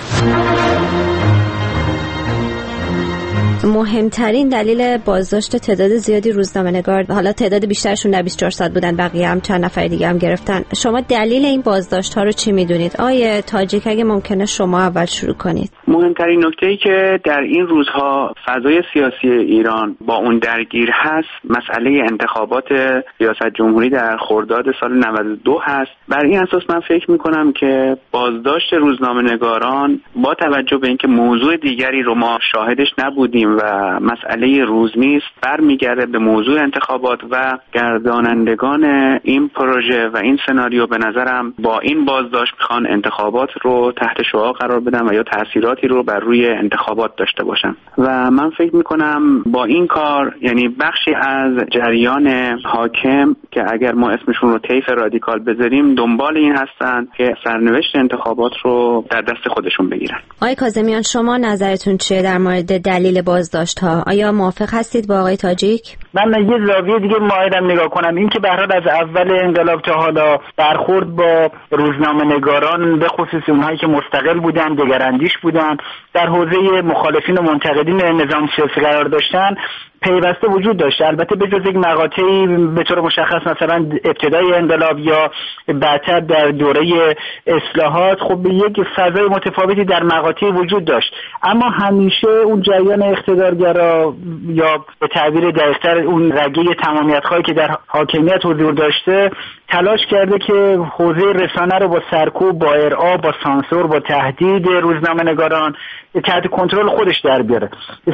مهمترین دلیل بازداشت تعداد زیادی روزنامه‌نگار، حالا تعداد بیشترشون در 24 ساعت بودن، بقیه هم چند نفر دیگه هم گرفتن. شما دلیل این بازداشت‌ها رو چی می‌دونید؟ آیه تاجیک اگه ممکنه شما اول شروع کنید. مهمترین نکته‌ای که در این روزها فضای سیاسی ایران با اون درگیر هست، مسئله انتخابات ریاست جمهوری در خرداد سال 92 هست. بر این اساس من فکر می‌کنم که بازداشت روزنامه‌نگاران با توجه به اینکه موضوع دیگری رو ما شاهدش نبودیم و مسئله روز نیست، برمیگرده به موضوع انتخابات و گردانندگان این پروژه و این سناریو به نظرم با این بازداشت میخوان انتخابات رو تحت شعاع قرار بدن و یا تأثیراتی رو بر روی انتخابات داشته باشن و من فکر میکنم با این کار یعنی بخشی از جریان حاکم که اگر ما اسمشون رو طیف رادیکال بذاریم دنبال این هستن که سرنوشت انتخابات رو در دست خودشون بگیرن. آقای کاظمیان، شما نظرتون چیه در مورد دلیل بازداشت ها؟ آیا موافق هستید با آقای تاجیک؟ من یه زاویه دیگه مایلم نگاه کنم، این که به هر حال از اول انقلاب تا حالا برخورد با روزنامه‌نگاران به خصوص اونهایی که مستقل بودن، دگراندیش بودن، در حوزه مخالفین و منتقدین نظام سیاسی قرار داشتن پیوسته وجود داشته. البته به جز یک مقاطعی به طور مشخص مثلا ابتدای انقلاب یا بعدتر در دوره اصلاحات خب یک فضای متفاوتی در مقاطعی وجود داشت، اما همیشه اون جریان اقتدارگرا یا به تعبیر دقیق‌تر اون رگه تمامیت‌خواهی که در حاکمیت حضور داشته تلاش کرده که حوزه رسانه رو با سرکوب، با ارعاب، با سانسور، با تهدید روزنامه‌نگاران تحت کنترل خودش در بیاره.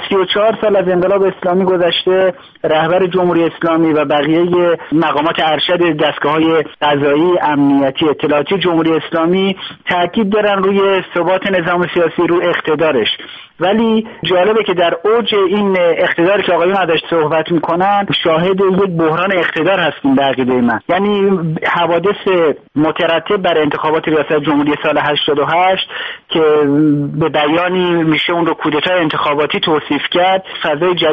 34 سال از انقلاب اسلامی گذشته، رهبر جمهوری اسلامی و بقیه مقامات ارشد دستگاه‌های قضایی، امنیتی، اطلاعاتی جمهوری اسلامی تاکید دارن روی ثبات نظام سیاسی، رو اقتدارش. ولی جالبه که در اوج این اقتداری که آقایون ازش صحبت میکنن شاهد یک بحران اقتدار هستیم به عقیده من. یعنی حوادث مترتب بر انتخابات ریاست جمهوری سال 88 که به بیانی میشه اون رو کودتای انتخاباتی توصیف کرد، فضای جدیدی در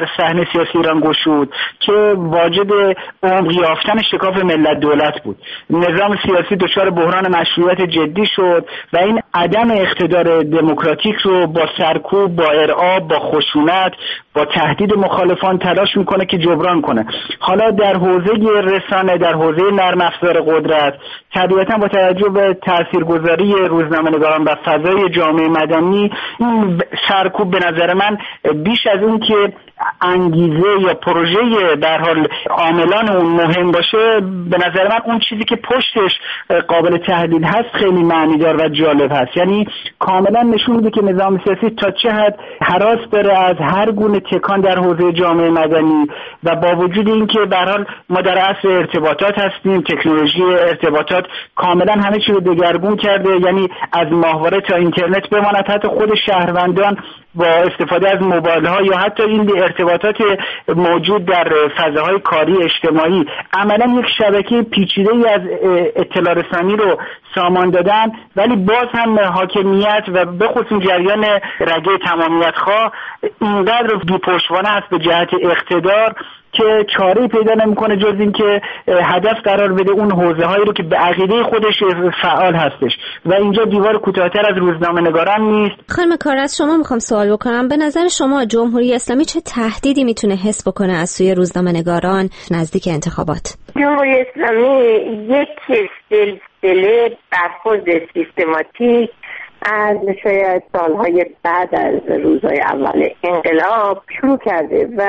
صحنه سیاسی ایران گشود که واجد عمق یافتن شکاف ملت دولت بود. نظام سیاسی دچار بحران مشروعیت جدی شد و این عدم اقتدار دموکراتیک رو با سرکوب، با ارعاب، با خشونت، با تهدید مخالفان تلاش میکنه که جبران کنه. حالا در حوزه رسانه، در حوزه نرم افزار قدرت، طبیعتا با توجه به تاثیرگذاری روزنامه‌نگاران و فضای جامعه مدنی، این سرکوب به نظر من بیش از اون که انگیزه یا پروژه در حال عاملان اون مهم باشه، به نظر من اون چیزی که پشتش قابل تحلیل هست خیلی معنیدار و جالب هست. یعنی کاملا نشون میده که نظام سیاسی تا چه حد هراس داره از هر گونه تکان در حوزه جامعه مدنی و با وجود اینکه به هر حال ما در عصر ارتباطات هستیم، تکنولوژی ارتباطات کاملا همه چی رو دگرگون کرده، یعنی از ماهواره تا اینترنت بماند، حتی خود شهروندان با استفاده از موبایل ها یا حتی این ارتباطات موجود در فضاهای کاری اجتماعی عملا یک شبکه پیچیده‌ای از اطلاع رسانی رو سامان دادن، ولی باز هم حاکمیت و به خصوص جریان رگه تمامیت خواه اینقدر بی‌پشتوانه است به جهت اقتدار که چاره‌ای پیدا نمی‌کنه جز این که هدف قرار بده اون حوزه‌هایی رو که به عقیده خودش فعال هستش و اینجا دیوار کوتاه‌تر از روزنامه‌نگاران نیست. خانم کارت، شما می‌خوام سوال بکنم، به نظر شما جمهوری اسلامی چه تهدیدی میتونه حس بکنه از سوی روزنامه‌نگاران نزدیک انتخابات؟ جمهوری اسلامی یک سلسله برخورد سیستماتیک از شاید سالهای بعد از روزهای اول انقلاب شروع کرده و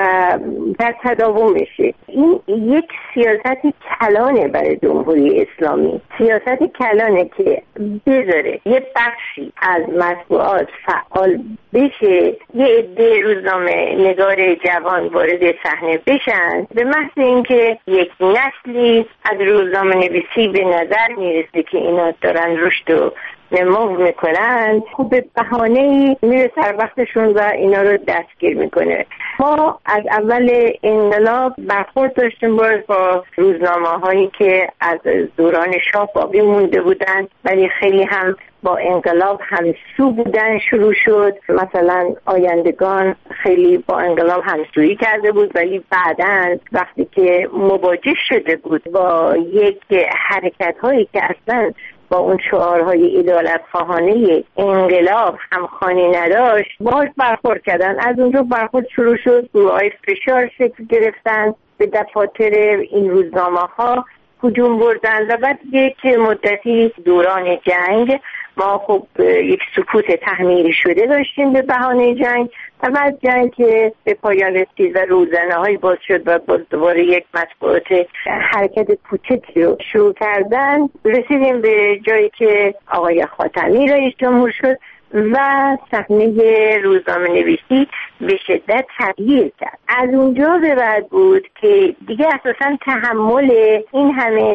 در تداوم میشه. این یک سیاست کلانه برای جمهوری اسلامی، سیاست کلانه که بذاره یه بخشی از مطبوعات فعال بشه، یه عده روزنامه نگار جوان وارد صحنه بشن، به محض اینکه یک نسلی از روزنامه نویسی به نظر میرسه که اینا دارن رشد و نمو میکنن، خب به بهانه‌ای میره سر وقتشون و اینا رو دستگیر میکنه. ما از اول انقلاب برخورد داشتیم با روزنامه هایی که از دوران شاه باقی مونده بودن ولی خیلی هم با انقلاب همسو بودن شروع شد. مثلا آیندگان خیلی با انقلاب همسویی کرده بود ولی بعداً وقتی که مواجه شده بود با یک حرکت هایی که اصلا با اون شعارهای عدالت خواهانه انقلاب همخوانی نداشت باش برخورد کردن. از اونجا برخورد شروع شد، گروه‌های فشار شکل گرفتن، به دفاتر این روزنامه ها هجوم بردن و بعد یک مدتی دوران جنگ ما خب یک سکوت تحمیلی شده داشتیم به بهانه جنگ و بعد جنگ که به پایان رسید و روزنه‌های باز شد و باز دوباره یک مطبوعات حرکت کوچکی رو شروع کردن، رسیدیم به جایی که آقای خاتمی رئیس جمهور شد و صحنه روزنامه نویسی به شدت تغییر کرد. از اونجا به بعد بود که دیگه اساساً تحمل این همه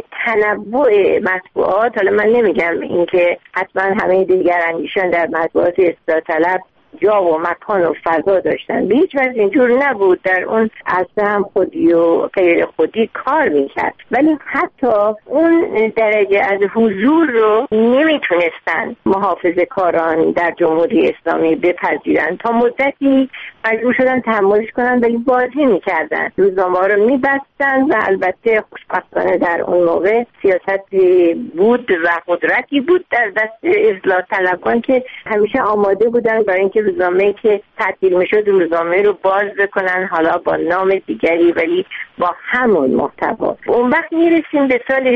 تنوع مطبوعات، حالا من نمیگم اینکه حتما همه دیگر اندیشان در مطبوعات اصلاح طلب جا و مکان و فضا داشتن، به هیچ وجه اینجور نبود. در اون اصلا هم خودی و غیر خودی کار میکرد ولی حتی اون درجه از حضور رو نمیتونستن محافظه کاران در جمهوری اسلامی بپذیرن. تا مدتی مجبور شدن تحملش کنن ولی بازی میکردن، روزنامه ها رو میبستن و البته خوشبختانه در اون موقع سیاستی بود و قدرتی بود در دست اصلاح طلبان که همیشه آماده بودن برای اینکه روزنامه‌ای که تعطیل میشد روزنامه رو باز بکنن، حالا با نام دیگری ولی با همون محتوا. اون وقت میرسیم به سال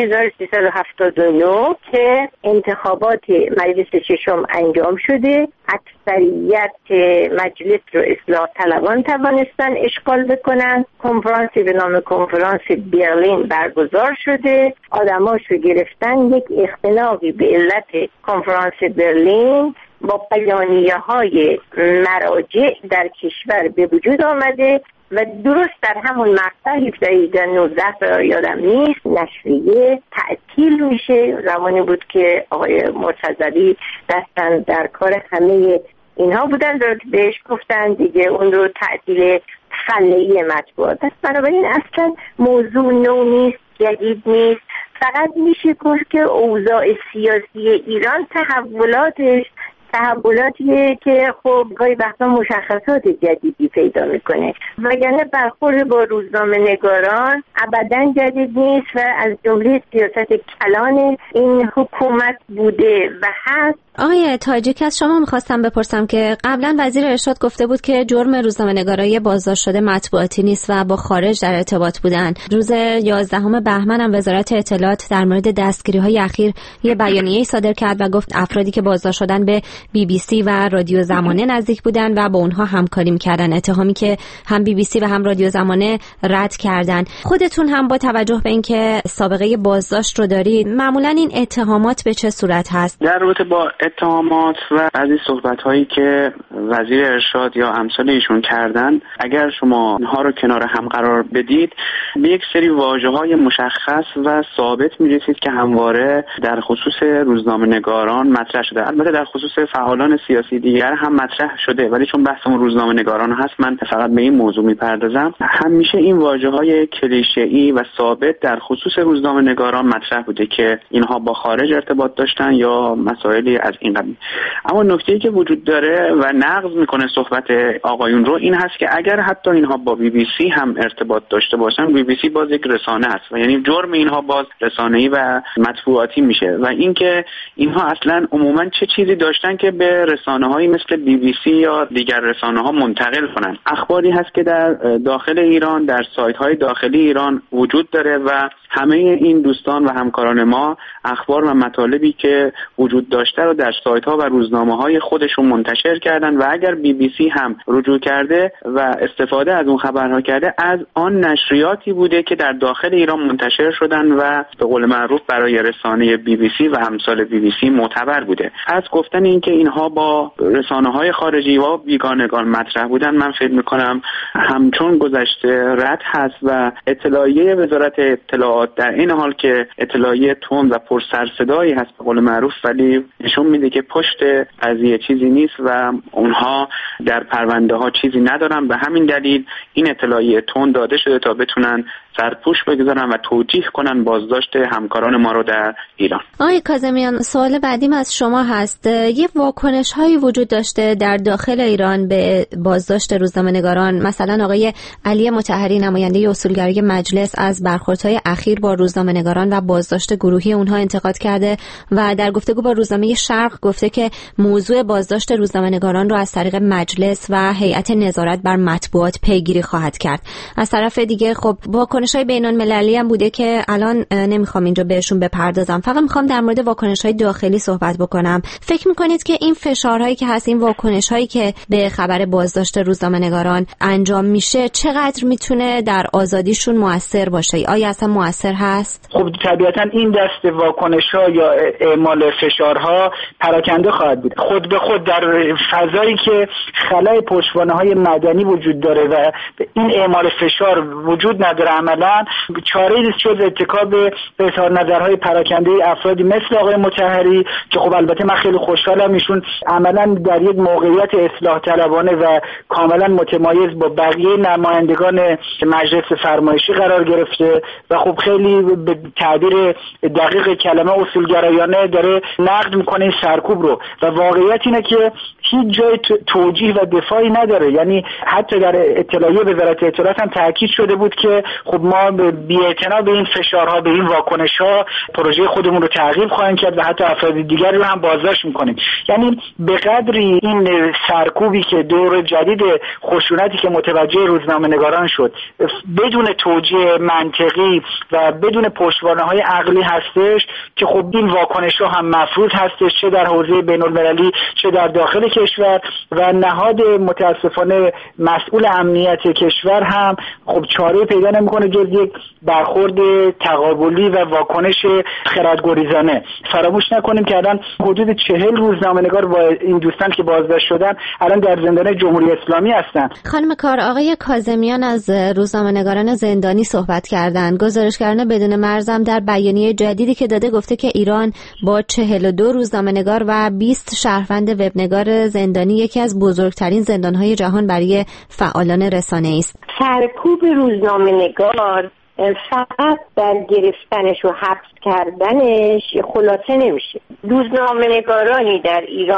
1379 که انتخابات مجلس ششم انجام شده. اکثریت مجلس رو اصلاح طلبان توانستن اشغال بکنن. کنفرانسی به نام کنفرانس برلین برگزار شده، آدماش رو گرفتن. یک اختناقی به علت کنفرانس برلین با بیانیه‌های مراجع در کشور به وجود آمده و درست در همون مقطع 19 یادم نیست نشریه تعطیل میشه. زمانی بود که آقای مرتضوی دستن در کار همه اینها بودن و بهش گفتن دیگه اون رو تعطیل فله‌ای مطبوعات است. بنابراین اصلا موضوع نو نیست، جدید نیست، فقط میشه گفت که اوضاع سیاسی ایران تحولاتش تحولاتیه که خب گاهی وقتا مشخصات جدیدی پیدا میکنه، وگرنه برخورد با روزنامه نگاران ابداً جدید نیست و از جمله سیاست کلان این حکومت بوده و هست. آقای تاجیک، از شما میخواستم بپرسم که قبلا وزیر ارشاد گفته بود که جرم روزنامه‌نگارای بازداشت شده مطبوعاتی نیست و با خارج در ارتباط بودن. روز 11 بهمن هم وزارت اطلاعات در مورد دستگیری‌های اخیر یه بیانیه‌ای صادر کرد و گفت افرادی که بازداشت شدن به BBC و رادیو زمانه نزدیک بودن و با اونها همکاری می‌کردن، اتهامی که هم BBC و هم رادیو زمانه رد کردن. خودتون هم با توجه به اینکه سابقه بازداشت رو دارید، معمولاً این اتهامات به چه صورت هست؟ در رابطه با اتهامات و بعضی صحبت‌هایی که وزیر ارشاد یا امثال ایشون کردن، اگر شما اینها رو کنار هم قرار بدید به یک سری واژه‌های مشخص و ثابت می‌رسید که همواره در خصوص روزنامه‌نگاران مطرح شده. البته در خصوص فعالان سیاسی دیگر هم مطرح شده، ولی چون بحثمون روزنامه‌نگاران هست من فقط به این موضوع می‌پردازم. همیشه این واژه‌های کلیشه‌ای و ثابت در خصوص روزنامه‌نگاران مطرح بوده که اینها با خارج ارتباط داشتن یا مسائلی از این قبیل. اما نکته‌ای که وجود داره و نقض میکنه صحبت آقایون رو این هست که اگر حتی اینها با BBC هم ارتباط داشته باشن، BBC باز یک رسانه است و یعنی جرم اینها باز رسانه‌ای و مطبوعاتی میشه و اینکه اینها اصلا عموما چه چیزی داشتن که به رسانه‌هایی مثل BBC یا دیگر رسانه‌ها منتقل کنن. اخباری هست که در داخل ایران در سایت‌های داخلی ایران وجود داره و همه این دوستان و همکاران ما اخبار و مطالبی که وجود داشته رو در سایت‌ها و روزنامه‌های خودشون منتشر کردن و اگر BBC هم رجوع کرده و استفاده از اون خبرها کرده از آن نشریاتی بوده که در داخل ایران منتشر شدن و به قول معروف برای رسانه BBC و همسال BBC معتبر بوده. از گفتن این که اینها با رسانه‌های خارجی و بیگانگان مطرح بودن، من فکر می‌کنم همچون گذشته رد هست و اطلاعیه وزارت اطلاعات در این حال که اطلاعیه تند و پر سر صدایی هست به قول معروف، ولی نشون میده که پشت قضیه چیزی نیست و اونها در پرونده ها چیزی ندارن. به همین دلیل این اطلاعیه تند داده شده تا بتونن سرپوش بگذارن و توجیه کنن بازداشت همکاران ما رو در ایران. آقای کاظمیان، سوال بعدیم از شما هست. یه واکنش هایی وجود داشته در داخل ایران به بازداشت روزنامه‌نگاران، مثلا آقای علی مطهری نماینده اصولگرای مجلس از برخوردهای اخیر با روزنامه‌نگاران و بازداشت گروهی اونها انتقاد کرده و در گفتگو با روزنامه شرق گفته که موضوع بازداشت روزنامه‌نگاران رو از طریق مجلس و هیئت نظارت بر مطبوعات پیگیری خواهد کرد. از طرف دیگه خب واکنش‌های بین‌المللی هم بوده که الان نمیخوام اینجا بهشون بپردازم، فقط میخوام در مورد واکنش‌های داخلی صحبت بکنم. فکر میکنید که این فشارهایی که هست، این واکنش‌هایی که به خبر بازداشت روزنامه‌نگاران انجام میشه چقدر میتونه در آزادیشون مؤثر باشه؟ آیا اصلا مؤثر هست؟ خب طبیعتاً این دست واکنش‌ها یا اعمال فشارها پراکنده خواهد بود. خود به خود در فضایی که خلای پشتوانه‌های مدنی وجود داره و این اعمال فشار وجود نداره، عملاً چاره‌ای نیست جز اتکا به اظهار نظرهای پراکنده افرادی مثل آقای مطهری که خب البته من خیلی خوشحالم ایشون عملاً در یک موقعیت اصلاح طلبانه و کاملاً متمایز با بقیه نمایندگان مجلس فرمایشی قرار گرفته و خب خیلی به تعبیر دقیق کلمه اصولگرایانه داره نقد میکنه این سرکوب رو و واقعیت اینه که هیچ جای توجیه و دفاعی نداره. یعنی حتی در اطلاعیه وزارت اطلاعات هم تاکید شده بود که خب ما بی‌اعتنا به این فشارها، به این واکنش‌ها پروژه خودمون رو تعقیب خواهیم کرد و حتی افراد دیگری رو هم بازداشت می‌کنیم. یعنی به قدری این سرکوبی که دور جدید خشونتی که متوجه روزنامه‌نگاران شد بدون توجیه منطقی و بدون پشتوانه‌های عقلی هستش که خب این واکنش‌ها هم مفروض هستش، چه در حوزه بین‌المللی چه در داخل کشور و نهاد متاسفانه مسئول امنیت کشور هم خب چاره پیدا نمی‌کنه جز یک برخورد تقابلی و واکنش خردگریزانه. فراموش نکنیم که الان حدود 40 روزنامه‌نگار با این دوستان که بازداشت شدن الان در زندان جمهوری اسلامی هستن. خانم کار، آقای کاظمیان از روزنامه‌نگاران زندانی صحبت کردند. گزارشگران بدون مرزم در بیانیه جدیدی که داده گفته که ایران با 42 روزنامه‌نگار و 20 شهروند وبنگار زندانی یکی از بزرگترین زندان‌های جهان برای فعالان رسانه‌ای است. سرکوب روزنامه‌نگار فقط در گرفتنش و حبس کردنش خلاصه نمیشه. روزنامه‌نگارانی در ایران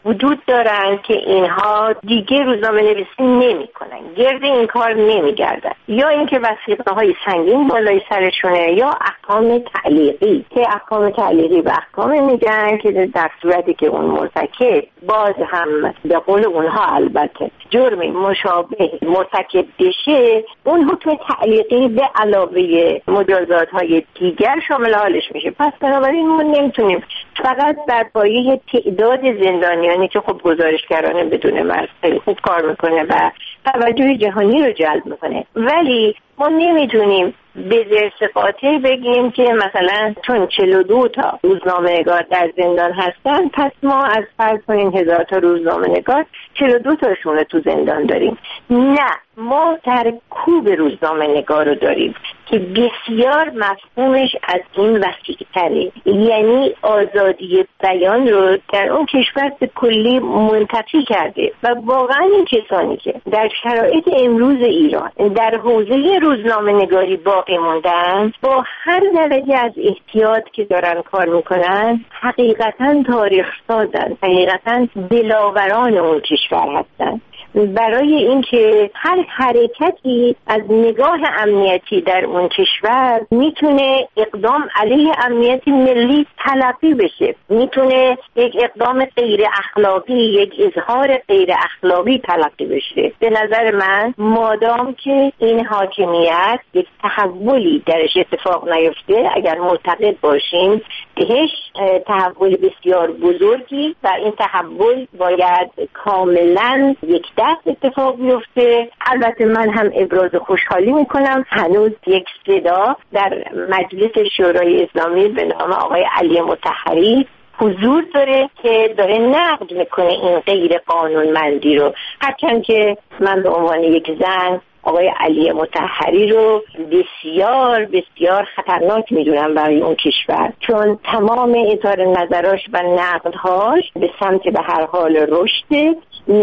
وجود دارن که اینها دیگه روزنامه نویسی نمی کنن، گرد این کار نمی گردن، یا اینکه وثیقه های سنگین بالای سرشونه یا احکام تعلیقی که احکام تعلیقی به احکام میگن که در صورتی که اون مرتکب باز هم به قول اونها البته جرمی مشابه مرتکب بشه، اون حکم تعلیقی به علاوه مجازات های دیگر شامل حالش میشه. پس بنابراین ما نمیتونیم فقط بر پایه تعداد زندانیانی که خب گزارشگران بدون مرز خیلی خوب کار میکنه و توجه جهانی رو جلب میکنه، ولی ما نمیتونیم به زرس قاطع بگیم که مثلا چون 42 تا روزنامه‌نگار در زندان هستن پس ما از فرض کنیم 1000 تا روزنامه‌نگار 42 تاشون رو تو زندان داریم. نه، ما ترکوب روزنامه‌نگار رو داریم که بسیار مفهومش از این وسیع‌تره، یعنی آزادی بیان رو در اون کشور به کلی منتفی کرده و واقعا این کسانی که در شرایط امروز ایران در حوزه روزنامه‌نگاری باقی موندن با هر درجه از احتیاط که دارن کار میکنن حقیقتا تاریخ سازن، حقیقتا دلاوران اون کشور هستن. برای اینکه هر حرکتی از نگاه امنیتی در اون کشور میتونه اقدام علیه امنیت ملی تلقی بشه، میتونه یک اقدام غیر اخلاقی، یک اظهار غیر اخلاقی تلقی بشه. به نظر من مادام که این حاکمیت یک تحولی درش اتفاق نیفته، اگر معتقد باشیم بهش تحول بسیار بزرگی و این تحول باید کاملا یک دست اتفاق بیفته. البته من هم ابراز خوشحالی میکنم هنوز یک صدا در مجلس شورای اسلامی به نام آقای علی مطهری حضور داره که داره نقد میکنه این غیر قانونمندی رو، هرچند که من به عنوان یک زن آقای علی مطهری رو بسیار بسیار خطرناک میدونم برای اون کشور، چون تمام اظهار نظراش و نقدهاش به سمت به هر حال رشد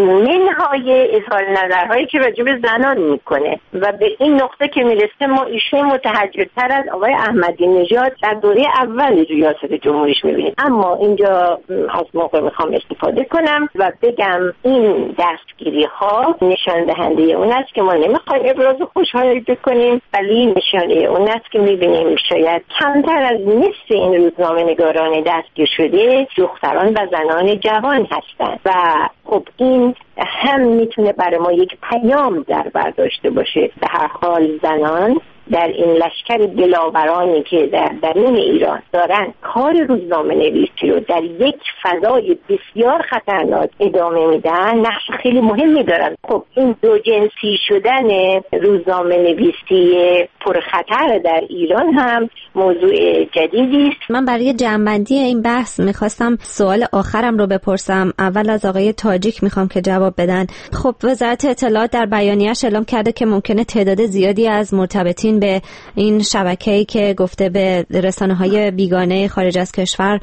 منهای اظهار نظرهایی که راجع به زنان میکنه و به این نقطه که میرسه ما ایشون متحجرتر از آقای احمدی نژاد در دوره اول ریاست جمهوریش میبینیم. اما اینجا از موقع میخوام استفاده کنم و بگم این دستگیری ها نشان دهنده اون است که ما نمیخوایم ابراز خوشحالی بکنیم، ولی نشانه اون است که میبینیم شاید کمتر از نصف این روزنامه نگاران دستگیر شده دختران و زنان جوان هستند و خب این هم میتونه برای ما یک پیام در بر داشته باشه. به هر حال زنان در این لشکر دلاورانی که در درون ایران دارن کار روزنامه نویسی رو در یک فضای بسیار خطرناک ادامه میدن نقش خیلی مهمی دارن. خب این دو جنسی شدن روزنامه نویسی پرخطر در ایران هم موضوع جدیدی است. من برای جمع‌بندی این بحث میخواستم سوال آخرم رو بپرسم. اول از آقای تاجیک میخوام که جواب بدن. خب وزارت اطلاعات در بیانیه‌اش اعلام کرده که ممکنه تعداد زیادی از مرتبطین به این شبکه‌ای که گفته به رسانه‌های بیگانه خارج از کشور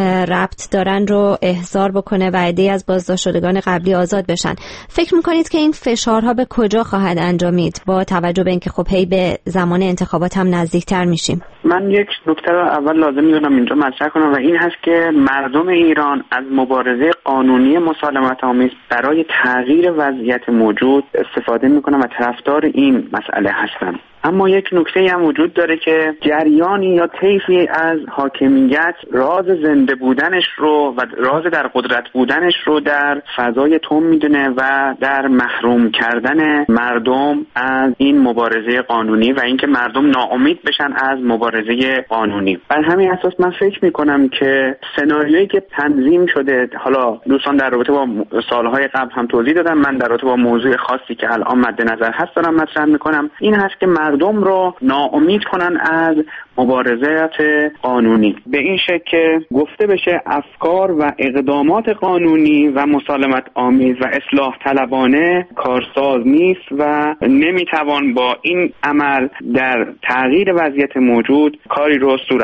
ربط دارن رو احضار بکنه و عده‌ای از بازداشت شدگان قبلی آزاد بشن. فکر می‌کنید که این فشارها به کجا خواهد انجامید با توجه به اینکه خب هی به زمان انتخابات هم نزدیکتر میشیم؟ من یک نکته رو اول لازم می‌دونم اینجا مطرح کنم و این هست که مردم ایران از مبارزه قانونی مسالمت آمیز برای تغییر وضعیت موجود استفاده می‌کنن و طرفدار این مسئله هستن. اما یک نکته هم وجود داره که جریانی یا طیفی از حاکمیت راز زنده بودنش رو و راز در قدرت بودنش رو در فضای تم میدونه و در محروم کردن مردم از این مبارزه قانونی و اینکه مردم ناامید بشن از مبارزه قانونی. بر همین اساس من فکر میکنم که سناریویی که تنظیم شده، حالا دوستان در رابطه با سالهای قبل هم توضیح دادم، من در رابطه با موضوع خاصی که الان مد نظر هست دارم مطرح میکنم، این هست که مردم رو ناامید کنن از مبارزات قانونی به این شکل که گفته بشه افکار و اقدامات قانونی و مسالمت آمیز و اصلاح طلبانه کارساز نیست و نمیتوان با این عمل در تغییر وضعیت موجود کاری رو صورت داد.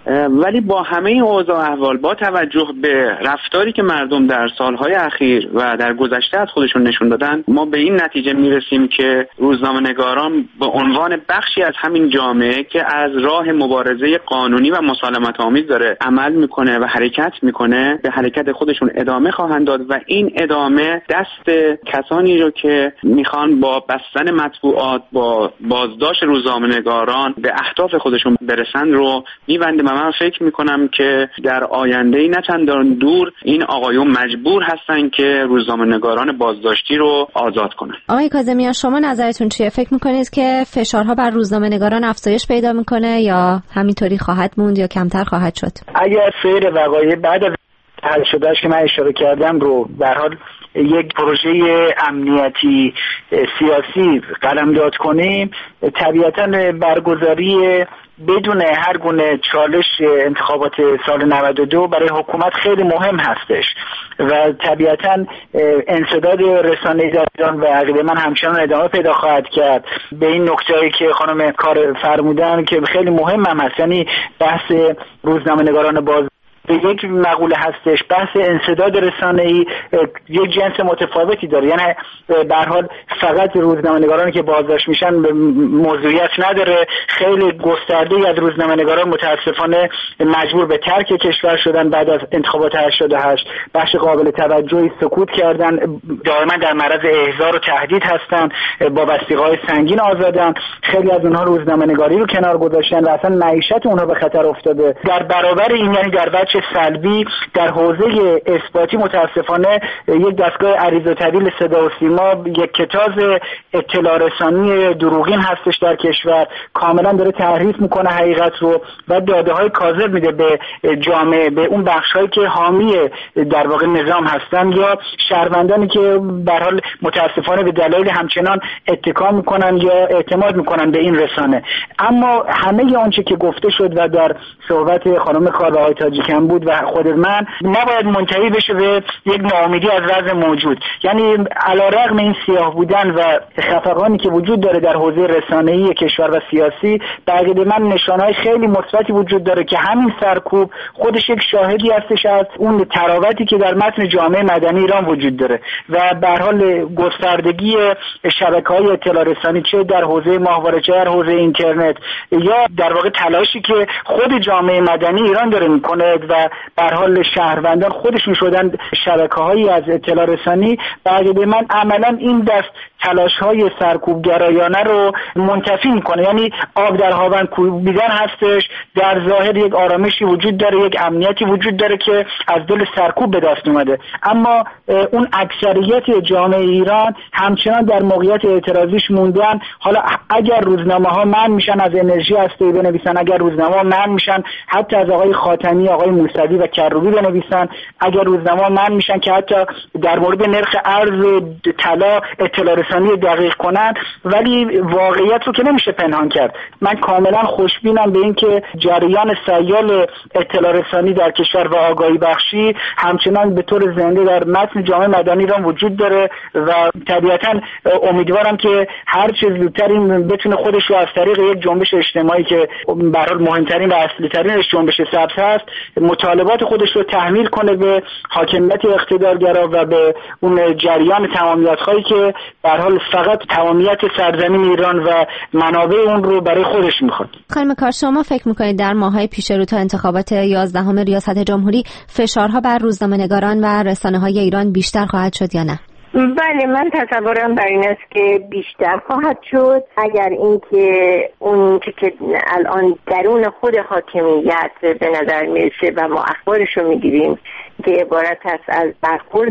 ولی با همه این اوضاع احوال، با توجه به رفتاری که مردم در سالهای اخیر و در گذشته از خودشون نشون دادن، ما به این نتیجه میرسیم که روزنامه‌نگاران به عنوان بخشی از همین جامعه که از راه مبارزه قانونی و مسالمت آمیز داره عمل میکنه و حرکت میکنه، به حرکت خودشون ادامه خواهند داد و این ادامه دست کسانی رو که میخوان با بستن مطبوعات، با بازداشت روزنامه‌نگاران به اهداف خودشون برسن رو میبنده. من فکر میکنم که در آینده نه چندان دور این آقایون مجبور هستن که روزنامه‌نگاران بازداشتی رو آزاد کنن. آقای کاظمیان، شما نظرتون چیه؟ فکر میکنید که فشارها بر روزنامه‌نگاران افزایش پیدا میکنه یا همینطوری خواهد موند یا کمتر خواهد شد؟ اگر سیر وقایع بعد از حل شدهش که من اشاره کردم رو به هر حال یک پروژه امنیتی سیاسی قلمداد کنیم، طبیعتاً برگزاری بدون هر گونه چالش انتخابات سال 92 برای حکومت خیلی مهم هستش و طبیعتاً انسداد رسانه‌ای در ایران و عقیده من همچنان ادامه پیدا خواهد کرد. به این نکته‌ای که خانم کار فرمودن که خیلی مهم هم هست، یعنی بحث روزنامه‌نگاران باز به یک مقوله هستش، بحث انسداد رسانه‌ای یک جنس متفاوتی داره، یعنی به هر حال فقط روزنامه‌نگارانی که بازداشت میشن موضوعیت نداره. خیلی گسترده از روزنامه‌نگاران متاسفانه مجبور به ترک کشور شدن بعد از انتخابات 88. بخش قابل توجهی سکوت کردن، دائما در معرض احضار و تهدید هستن، با وثیقه‌های سنگین آزادن. خیلی از اونها روزنامه‌نگاری رو کنار گذاشتن و اصلا معیشت اونها به خطر افتاده. در برابر این، یعنی در بچه سلبی، در حوزه اثباتی متاسفانه یک دستگاه عریض و طویل صدا و سیما، یک کتاز اطلاع رسانی دروغین هستش در کشور، کاملا داره تحریف میکنه حقیقت رو و داده های کاذب میده به جامعه، به اون بخش هایی که حامی در واقع نظام هستن یا شهروندانی که به هر حال متاسفانه به دلایل همچنان اتکا میکنن یا اعتماد میکنن به این رسانه. اما همه آنچه که گفته شد و در صحبت خانم کاوه تاجیکم بود و خود من، نباید منتهی بشه به یک ناامیدی از وضع موجود. یعنی علیرغم این سیاه بودن و خفقانی که وجود داره در حوزه رسانه‌ای کشور و سیاسی، بعد من نشانه‌های خیلی مثبتی وجود داره که همین سرکوب خودش یک شاهدی هستش از اون تراوتی که در متن جامعه مدنی ایران وجود داره و به هر حال گستردگی شبکه‌های اطلاع رسانی، چه در حوزه ماهواره چه در حوزه اینترنت، یا در واقع تلاشی که خود جامعه مدنی ایران داره میکنه و به هر حال شهروندان خودشون شدن شبکه‌هایی از اطلاع رسانی، بعد من عملا این دست تلاش‌های سرکوبگرایانه رو منتفی میکنه. یعنی آب در هاون کوبیدن هستش، در ظاهر یک آرامشی وجود داره، یک امنیتی وجود داره که از دل سرکوب به دست اومده، اما اون اکثریت جامعه ایران همچنان در موقعیت اعتراضیش موندن. حالا اگر روزنامه‌ها منع میشن از انرژی هسته‌ای بنویسن، اگر روزنامه‌ها منع میشن حتی از آقای خاتمی، آقای موسوی و کروبی بنویسن، اگر روزنامه‌ها منع میشن که حتی در مورد نرخ ارز طلا اطلاع رسانی دقیق کنن، ولی واقعیت رو که نمیشه پنهان کرد. من کاملا خوشبینم به این که جریان سیال اطلاع رسانی در کشور و آگاهی بخشی همچنان به طور زنده در متن جامعه مدنی ایران وجود داره و طبیعتا امیدوارم که هر چه زودتر این بتونه خودش رو از طریق یک جنبش اجتماعی که به هر حال مهمترین و اصلی ترینش جنبش سبز هست، مطالبات خودش رو تحمیل کنه به حاکمیت اقتدارگرا و به اون جریان تمامیت‌خواهی که به هر حال فقط تمامیت سرزمین ایران و منابع اون رو برای خودش میخواد. خانم کار، شما فکر میکنید در ماه‌های پیش رو تا انتخابات 11 ریاست جمهوری فشارها بر روزنامه‌نگاران و رسانه‌های ایران بیشتر خواهد شد یا نه؟ بله، من تصورم بر این است که بیشتر خواهد شد اگر اینکه اون که الان درون خود حاکمیت به نظر میرسه و ما اخبارش رو میگیریم که عبارت است از برخورد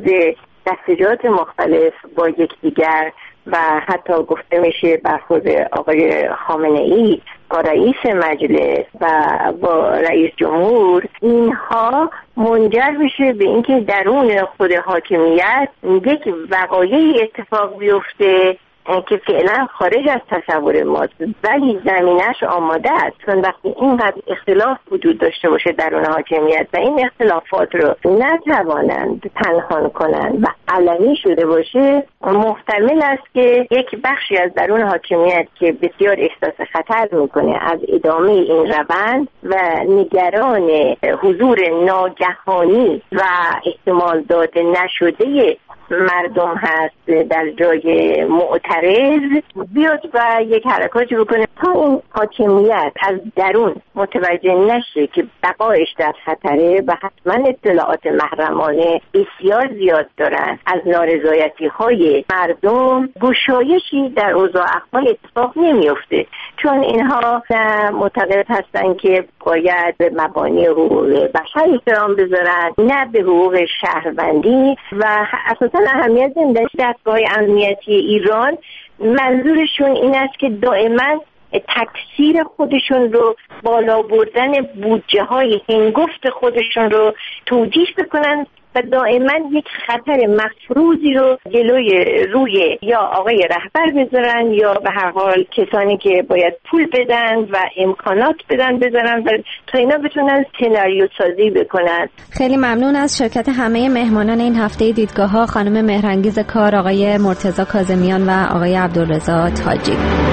دستجات مختلف با یکدیگر و حتی گفته میشه برخورد آقای خامنه‌ای با رئیس مجلس و با رئیس جمهور، اینها منجر میشه به اینکه درون خود حاکمیت یک وقایعی اتفاق بیفته که فعلا خارج از تصور ماست ولی زمینش آماده است. چون وقتی اینقدر اختلاف وجود داشته باشه درون حاکمیت و این اختلافات رو نتوانند پنهان کنند و علنی شده باشه، محتمل است که یک بخشی از درون حاکمیت که بسیار احساس خطر میکنه از ادامه این روند و نگران حضور ناگهانی و احتمال داده نشده مردم هست در جای معترض، بیاد و یک حرکاتی بکنه تا این حاکمیت از درون متوجه نشه که بقایش در خطره و حتما اطلاعات محرمانه بسیار زیاد دارن از نارضایتی های مردم. گشایشی در اوضاع احوال اتفاق نمیفته چون اینها معتقد هستن که باید به مبانی حقوق بشر احترام بذارن، نه به حقوق شهروندی و اساسا اهمیت نمیدن. دستگاه امنیتی ایران منظورشون این است که دائما تکثیر خودشون رو، بالا بردن بودجه های هنگفت خودشون رو توجیه بکنن و دائما یک خطر مفروضی رو جلوی روی یا آقای رهبر بذارن یا به هر حال کسانی که باید پول بدن و امکانات بدن بذارن و تا اینا بتونن سناریو سازی بکنن. خیلی ممنون از شرکت همه مهمانان این هفته دیدگاه‌ها، خانم مهرانگیز کار، آقای مرتضی کاظمیان و آقای عبدالرضا تاجی.